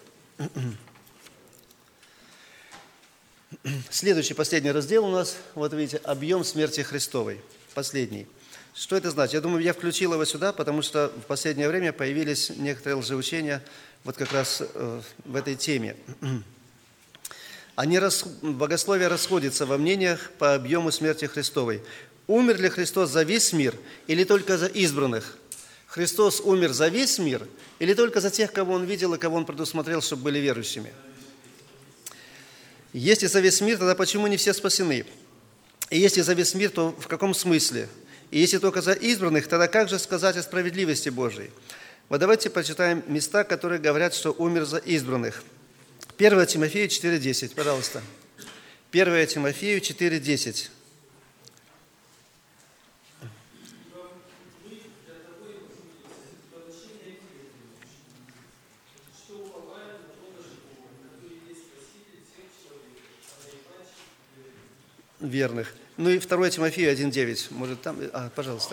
Следующий, последний раздел у нас, вот видите, объем смерти Христовой. Последний. Что это значит? Я думаю, я включил его сюда, потому что в последнее время появились некоторые лжеучения вот как раз э, в этой теме. Они рас... Богословие расходится во мнениях по объему смерти Христовой. Умер ли Христос за весь мир или только за избранных? Христос умер за весь мир или только за тех, кого Он видел и кого Он предусмотрел, чтобы были верующими? Если за весь мир, тогда почему не все спасены? И если за весь мир, то в каком смысле? И если только за избранных, тогда как же сказать о справедливости Божией? Вот давайте прочитаем места, которые говорят, что умер за избранных. первое Тимофею четыре десять, пожалуйста. первое Тимофею четыре десять. Верных. Ну и второе Тимофею один девять. Может там... А, пожалуйста.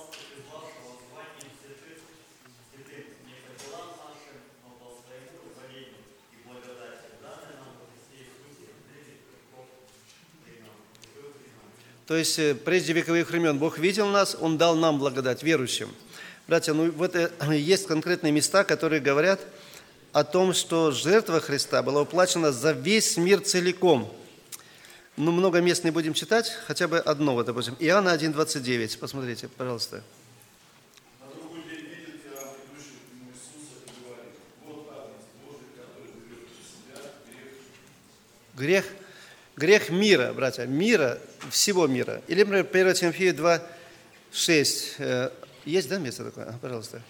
То есть, прежде вековых времен Бог видел нас, Он дал нам благодать, верующим. Братья, ну вот есть конкретные места, которые говорят о том, что жертва Христа была уплачена за весь мир целиком. Ну, много мест не будем читать, хотя бы одно, вот, допустим. Иоанна один двадцать девять, посмотрите, пожалуйста. На другой день видит Иоанн, идущий к нему Иисуса, и говорит, вот Агнец Божий, который берет на себя грех. Грех, грех мира, братья, мира, всего мира. Или, например, первое Тимофею два шесть. Есть, да, место такое? А, пожалуйста.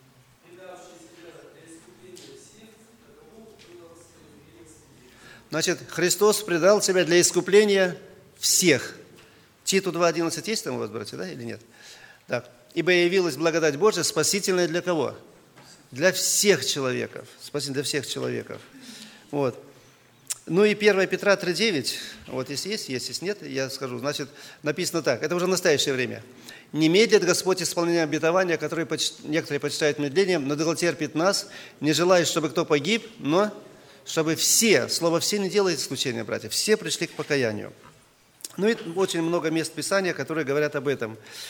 Значит, Христос предал себя для искупления всех. Титу два одиннадцать есть там у вас, братья, да, или нет? Так. Ибо явилась благодать Божия, спасительная для кого? Для всех человеков. Спасительная для всех человеков. Вот. Ну и первое Петра три девять. Вот если есть, есть, если нет, я скажу. Значит, написано так. Это уже настоящее время. «Не медлит Господь исполнение обетования, которое некоторые почитают медлением, но долготерпит нас, не желает, чтобы кто погиб, но... чтобы все, слово «все» не делает исключения, братья, все пришли к покаянию. Ну и очень много мест Писания, которые говорят об этом.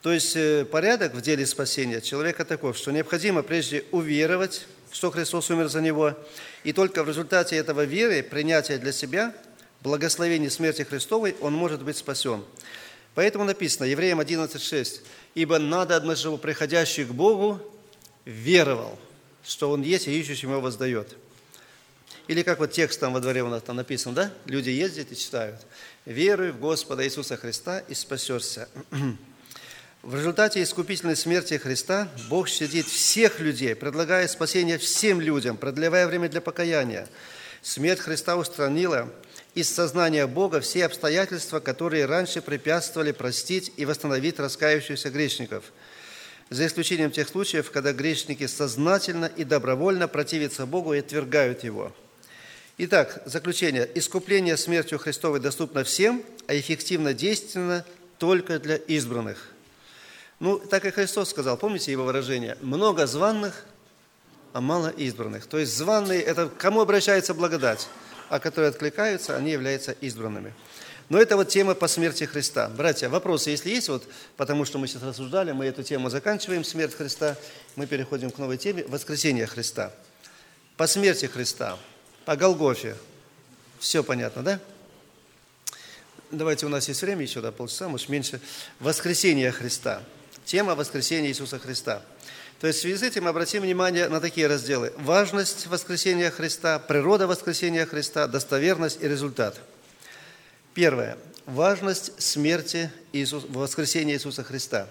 То есть э, порядок в деле спасения человека таков, что необходимо прежде уверовать, что Христос умер за него, и только в результате этого веры, принятия для себя, благословения смерти Христовой, он может быть спасен. Поэтому написано, Евреям одиннадцать шесть, «Ибо надобно, чтобы приходящий к Богу веровал, что Он есть и ищущим Его воздает». Или как вот текст там во дворе у нас там написан, да? Люди ездят и читают. «Веруй в Господа Иисуса Христа и спасешься». В результате искупительной смерти Христа Бог щадит всех людей, предлагая спасение всем людям, продлевая время для покаяния. Смерть Христа устранила из сознания Бога все обстоятельства, которые раньше препятствовали простить и восстановить раскаявшихся грешников, за исключением тех случаев, когда грешники сознательно и добровольно противятся Богу и отвергают Его. Итак, заключение. Искупление смертью Христовой доступно всем, а эффективно действенно только для избранных. Ну, так и Христос сказал, помните Его выражение? «Много званных, а мало избранных». То есть званные – это к кому обращается благодать, а которые откликаются, они являются избранными. Но это вот тема по смерти Христа. Братья, вопросы, если есть, вот, потому что мы сейчас рассуждали, мы эту тему заканчиваем, смерть Христа, мы переходим к новой теме – воскресение Христа. По смерти Христа, по Голгофе, все понятно, да? Давайте, у нас есть время еще, да, полчаса, может, меньше. Воскресение Христа. Тема воскресения Иисуса Христа. То есть в связи с этим обратим внимание на такие разделы. Важность воскресения Христа, природа воскресения Христа, достоверность и результат. Первое. Важность смерти Иисус, воскресения Иисуса Христа.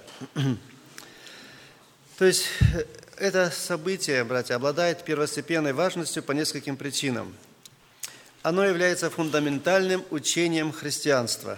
То есть это событие, братья, обладает первостепенной важностью по нескольким причинам. Оно является фундаментальным учением христианства.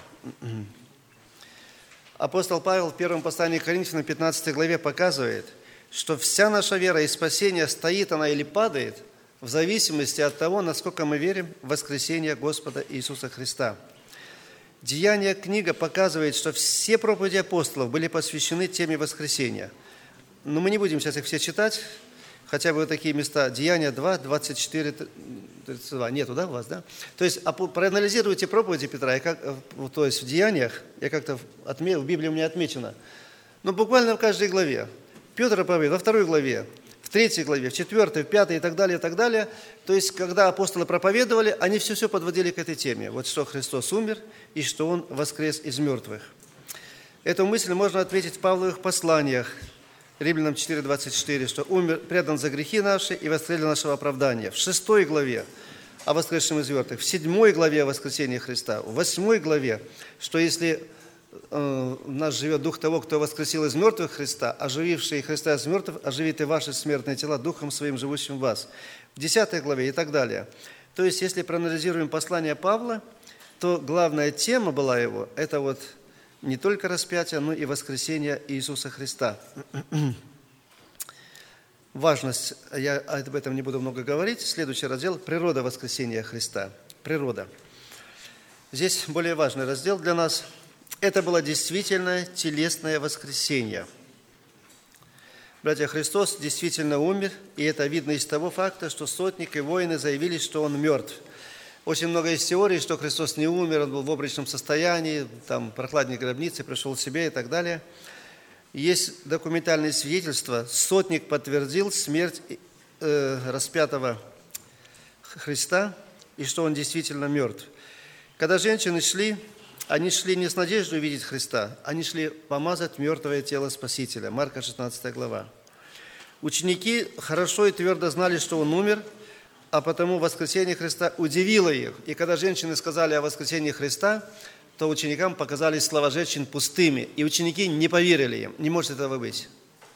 Апостол Павел в первом послании к Коринфянам, пятнадцатой главе, показывает, что вся наша вера и спасение, стоит она или падает, в зависимости от того, насколько мы верим в воскресение Господа Иисуса Христа. Деяния книга показывает, что все проповеди апостолов были посвящены теме воскресения. Но мы не будем сейчас их все читать, хотя бы вот такие места. Деяния два, двадцать четыре, тридцать два. Нету, да, у вас, да? То есть проанализируйте проповеди Петра, я как, то есть в Деяниях, я как-то отметил, в Библии у меня отмечено, но буквально в каждой главе. Петр проповедует во второй главе, в третьей главе, в четвертой, в пятой и так далее, и так далее. То есть, когда апостолы проповедовали, они все-все подводили к этой теме. Вот что Христос умер и что Он воскрес из мертвых. Эту мысль можно отметить в Павловых посланиях, Римлянам четыре, двадцать четыре, что умер, предан за грехи наши и воскрес для нашего оправдания. В шестой главе о воскресшем из мертвых, в седьмой главе о воскресении Христа, в восьмой главе, что если э, в нас живет Дух того, кто воскресил из мертвых Христа, ожививший Христа из мертвых, оживит и ваши смертные тела Духом Своим, живущим в вас. В десятой главе и так далее. То есть, если проанализируем послание Павла, то главная тема была его – это вот не только распятие, но и воскресение Иисуса Христа. Важность, я об этом не буду много говорить. Следующий раздел – природа воскресения Христа. Природа. Здесь более важный раздел для нас. Это было действительно телесное воскресение. Братья, Христос действительно умер, и это видно из того факта, что сотник и воины заявили, что Он мертв. Очень много есть теорий, что Христос не умер, Он был в обречном состоянии, там, прохладной гробнице, пришел в себя и так далее. Есть документальные свидетельства. Сотник подтвердил смерть э, распятого Христа и что Он действительно мертв. Когда женщины шли, они шли не с надеждой увидеть Христа, они шли помазать мертвое тело Спасителя. Марка шестнадцатая глава. Ученики хорошо и твердо знали, что Он умер, а потому воскресение Христа удивило их. И когда женщины сказали о воскресении Христа, то ученикам показались слова женщин пустыми, и ученики не поверили им. Не может этого быть.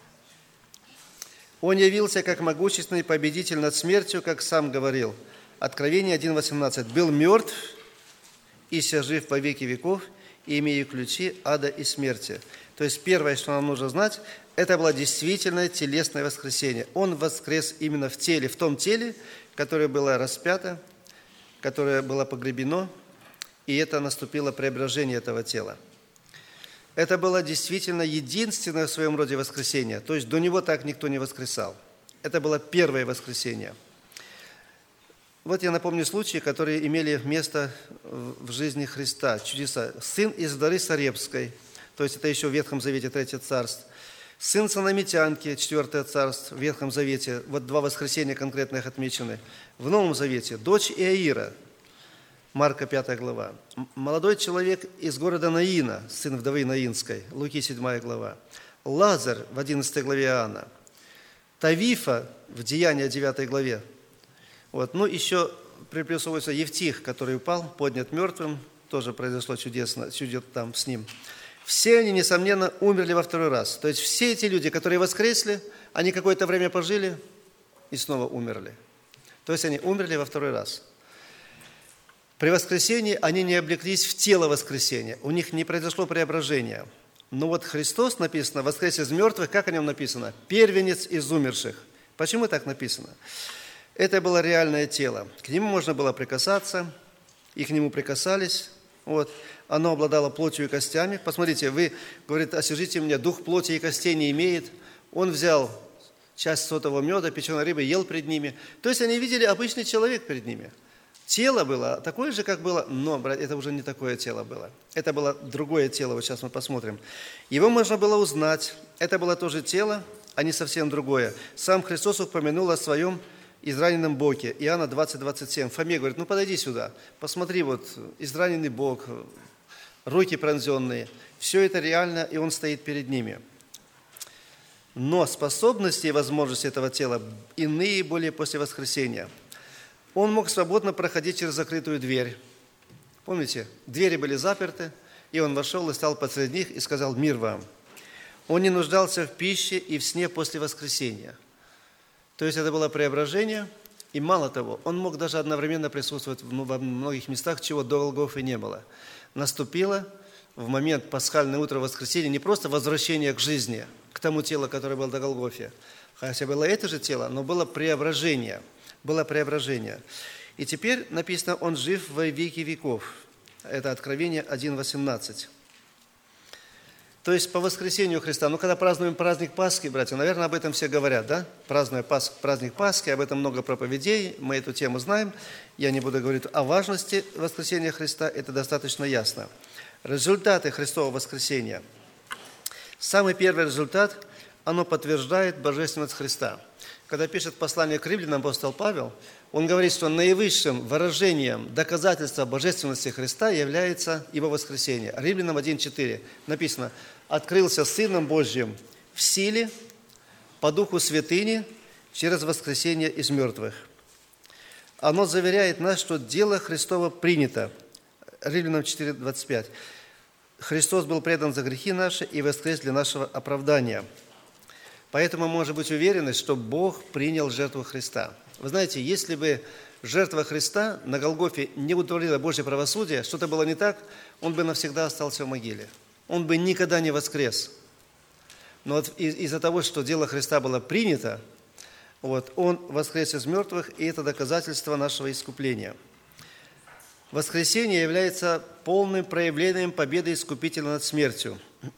Он явился как могущественный победитель над смертью, как сам говорил. Откровение один восемнадцать. «Был мертв, и ся жив по веки веков, и имею ключи ада и смерти». То есть первое, что нам нужно знать, это было действительно телесное воскресение. Он воскрес именно в теле, в том теле, которое было распято, которое было погребено, и это наступило преображение этого тела. Это было действительно единственное в своем роде воскресение, то есть до него так никто не воскресал. Это было первое воскресение. Вот я напомню случаи, которые имели место в жизни Христа, чудеса. Сын из Дары Сарепской, то то есть это еще в Ветхом Завете третье царство. Сын Санамитянки, четвертое царство, в Ветхом Завете, вот два воскресения конкретно их отмечены. В Новом Завете дочь Иаира, Марка пятая глава. Молодой человек из города Наина, сын вдовы Наинской, Луки седьмая глава. Лазарь в одиннадцатой главе Иоанна. Тавифа в Деяния девятой главе. Вот. Ну, еще приплюсовывается Евтих, который упал, поднят мертвым, тоже произошло чудесно, чудес там с ним. Все они, несомненно, умерли во второй раз. То есть все эти люди, которые воскресли, они какое-то время пожили и снова умерли. То есть они умерли во второй раз. При воскресении они не облеклись в тело воскресения, у них не произошло преображения. Но вот Христос, написано, воскрес из мертвых, как о нем написано? Первенец из умерших. Почему так написано? Это было реальное тело. К нему можно было прикасаться, и к нему прикасались. Вот. Оно обладало плотью и костями. Посмотрите, вы, говорит, освежите меня, дух плоти и костей не имеет. Он взял часть сотого меда, печеной рыбы, ел пред ними. То есть они видели обычный человек перед ними. Тело было такое же, как было, но, брат, это уже не такое тело было. Это было другое тело, вот сейчас мы посмотрим. Его можно было узнать. Это было тоже тело, а не совсем другое. Сам Христос упомянул о своем израненном боке. Иоанна двадцать двадцать семь. Фоме говорит, ну подойди сюда, посмотри, вот израненный бок, руки пронзенные. Все это реально, и он стоит перед ними. Но способности и возможности этого тела иные были после воскресения. Он мог свободно проходить через закрытую дверь. Помните, двери были заперты, и он вошел и стал посреди них и сказал: «Мир вам». Он не нуждался в пище и в сне после воскресения. То есть это было преображение, и мало того, он мог даже одновременно присутствовать во многих местах, чего до Голгофы не было. Наступило в момент пасхальное утро воскресенья не просто возвращение к жизни, к тому телу, которое было до Голгофы, хотя было это же тело, но было преображение. Было преображение. И теперь написано, он жив во веки веков. Это Откровение один восемнадцать. То есть по воскресению Христа, ну когда празднуем праздник Пасхи, братья, наверное, об этом все говорят, да? Празднуя Пасх, праздник Пасхи, об этом много проповедей, мы эту тему знаем. Я не буду говорить о важности воскресения Христа, это достаточно ясно. Результаты Христового воскресения. Самый первый результат, оно подтверждает божественность Христа. Когда пишет послание к римлянам апостол Павел, он говорит, что наивысшим выражением доказательства божественности Христа является Его воскресение. Римлянам один четыре написано: «Открылся Сыном Божьим в силе, по духу святыни, через воскресение из мертвых». Оно заверяет нас, что дело Христово принято. Римлянам четыре двадцать пять. «Христос был предан за грехи наши и воскрес для нашего оправдания». Поэтому мы можем быть уверены, что Бог принял жертву Христа. Вы знаете, если бы жертва Христа на Голгофе не удовлетворила Божье правосудие, что-то было не так, Он бы навсегда остался в могиле. Он бы никогда не воскрес. Но вот из-за того, что дело Христа было принято, вот, Он воскрес из мертвых, и это доказательство нашего искупления. Воскресение является полным проявлением победы Искупителя над смертью.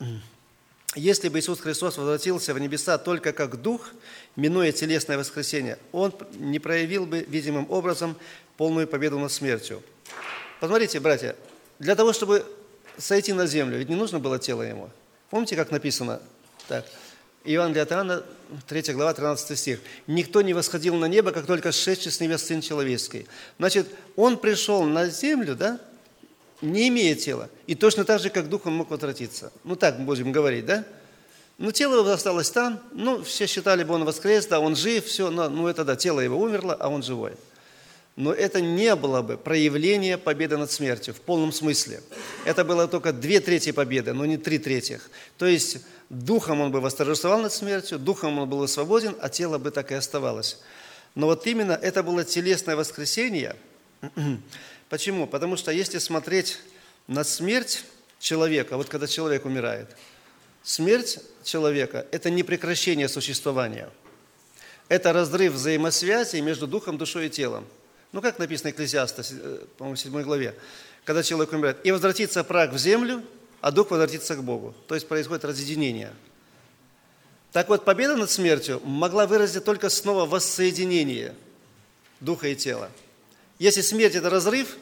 Если бы Иисус Христос возвратился в небеса только как Дух, минуя телесное воскресение, Он не проявил бы видимым образом полную победу над смертью. Посмотрите, братья, для того, чтобы сойти на землю, ведь не нужно было тело Ему. Помните, как написано? Так, Евангелие от Иоанна, третья глава, тринадцатый стих. «Никто не восходил на небо, как только сшедший с небес Сын Человеческий». Значит, Он пришел на землю, да, не имея тела. И точно так же, как Дух, Он мог возвратиться. Ну, так будем говорить, да? Ну, тело его осталось там, ну, все считали бы, он воскрес, да, он жив, все, но, ну, это да, тело его умерло, а он живой. Но это не было бы проявление победы над смертью в полном смысле. Это было только две трети победы, но не три третьих. То есть, духом он бы восторжествовал над смертью, духом он был бы свободен, а тело бы так и оставалось. Но вот именно это было телесное воскресение. Почему? Потому что если смотреть на смерть человека, вот когда человек умирает, смерть человека – это не прекращение существования. Это разрыв взаимосвязи между духом, душой и телом. Ну, как написано в Экклесиаста, по-моему, в седьмой главе, когда человек умирает. «И возвратится прах в землю, а дух возвратится к Богу». То есть происходит разъединение. Так вот, победа над смертью могла выразить только снова воссоединение духа и тела. Если смерть – это разрыв,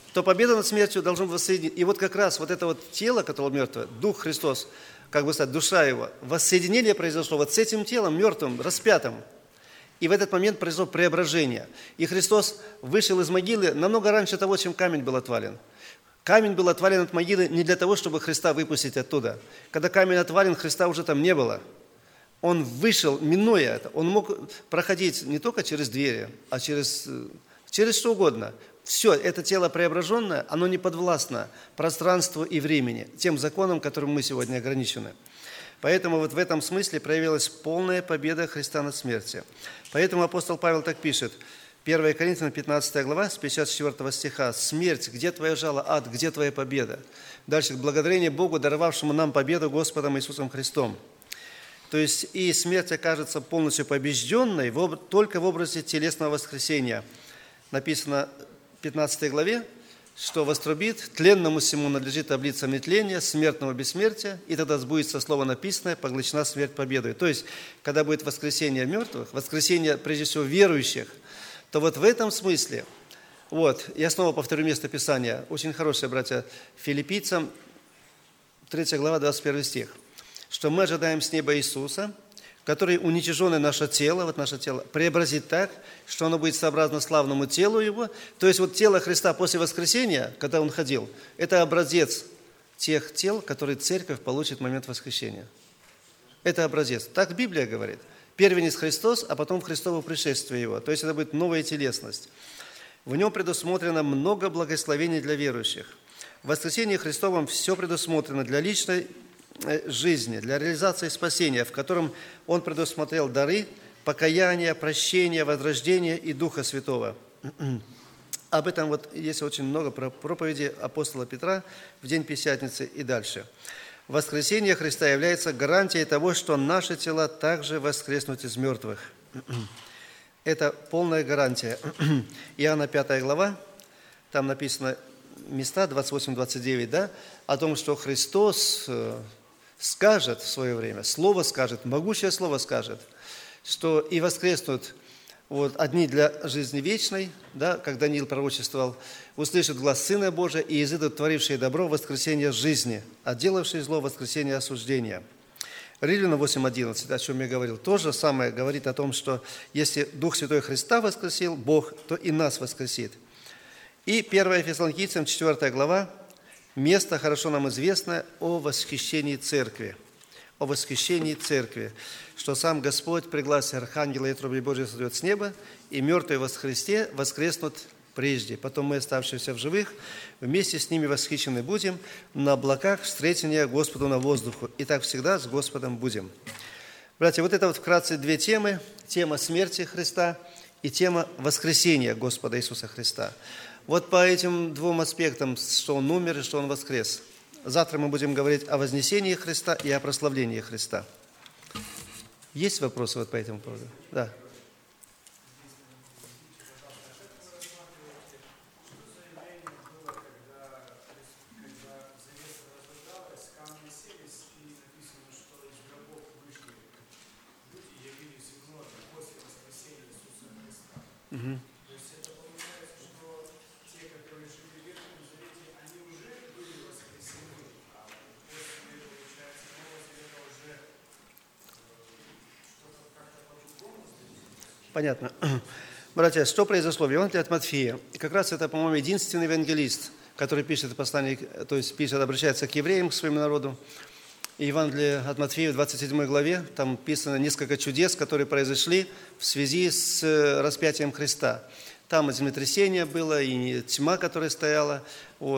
то победа над смертью должна воссоединить. И вот как раз вот это вот тело, которое мертвое, Дух Христос, как бы сказать, душа его, воссоединение произошло вот с этим телом мертвым, распятым. И в этот момент произошло преображение. И Христос вышел из могилы намного раньше того, чем камень был отвален. Камень был отвален от могилы не для того, чтобы Христа выпустить оттуда. Когда камень отвален, Христа уже там не было. Он вышел, минуя это. Он мог проходить не только через двери, а через, через что угодно. Все, это тело преображенное, оно не подвластно пространству и времени, тем законам, которым мы сегодня ограничены. Поэтому вот в этом смысле проявилась полная победа Христа над смертью. Поэтому апостол Павел так пишет, первое Коринфянам пятнадцатая глава, с пятьдесят четвёртого стиха. «Смерть, где твоя жало, ад, где твоя победа?» Дальше, «Благодарение Богу, даровавшему нам победу Господом Иисусом Христом». То есть и смерть окажется полностью побежденной в, только в образе телесного воскресения. Написано в пятнадцатой главе, что вострубит, тленному всему надлежит таблица нетления, смертного бессмертия, и тогда сбудется слово написанное, поглощена смерть победой. То есть, когда будет воскресение мертвых, воскресение, прежде всего, верующих, то вот в этом смысле, вот, я снова повторю место Писания, очень хорошее, братья, Филиппийцам, третья глава, двадцать первый стих, что мы ожидаем с неба Иисуса, который уничиженное наше тело, вот наше тело, преобразит так, что оно будет сообразно славному телу Его. То есть вот тело Христа после воскресения, когда Он ходил, это образец тех тел, которые церковь получит в момент воскресения. Это образец. Так Библия говорит. Первенец Христос, а потом Христово пришествие Его. То есть это будет новая телесность. В Нем предусмотрено много благословений для верующих. В воскресении Христовом все предусмотрено для личной жизни, для реализации спасения, в котором Он предусмотрел дары, покаяния, прощения, возрождения и Духа Святого. Об этом вот есть очень много проповедей апостола Петра в день Пятидесятницы и дальше. Воскресение Христа является гарантией того, что наши тела также воскреснут из мертвых. Это полная гарантия. Иоанна пятая глава, там написано места двадцать восемь двадцать девять, да, о том, что Христос скажет в свое время, слово скажет, могущее слово скажет, что и воскреснут вот, одни для жизни вечной, да, как Даниил пророчествовал, услышат глас Сына Божия и изыдут творившие добро воскресение жизни, а делавшие зло воскресение осуждения. Римлянам восемь одиннадцать, о чем я говорил, то же самое говорит о том, что если Дух Святой Христа воскресил Бог, то и нас воскресит. И первое Фессалоникийцам, четвёртая глава, место хорошо нам известно о восхищении церкви. О восхищении церкви, что сам Господь при гласе архангела и трубе Божьей сойдет с неба, и мертвые во Христе воскреснут прежде. Потом мы, оставшиеся в живых, вместе с ними восхищены будем, на облаках встретения Господу на воздуху. И так всегда с Господом будем. Братья, вот это вот вкратце две темы. Тема смерти Христа и тема воскресения Господа Иисуса Христа. Вот по этим двум аспектам, что Он умер и что Он воскрес. Завтра мы будем говорить о вознесении Христа и о прославлении Христа. Есть вопросы вот по этому поводу? Да. Угу. Понятно. Братья, что произошло в Евангелии от Матфея? И как раз это, по-моему, единственный евангелист, который пишет послание, то есть пишет, обращается к евреям, к своему народу. И Евангелие от Матфея в двадцать седьмой главе, там написано несколько чудес, которые произошли в связи с распятием Христа. Там и землетрясение было, и тьма, которая стояла.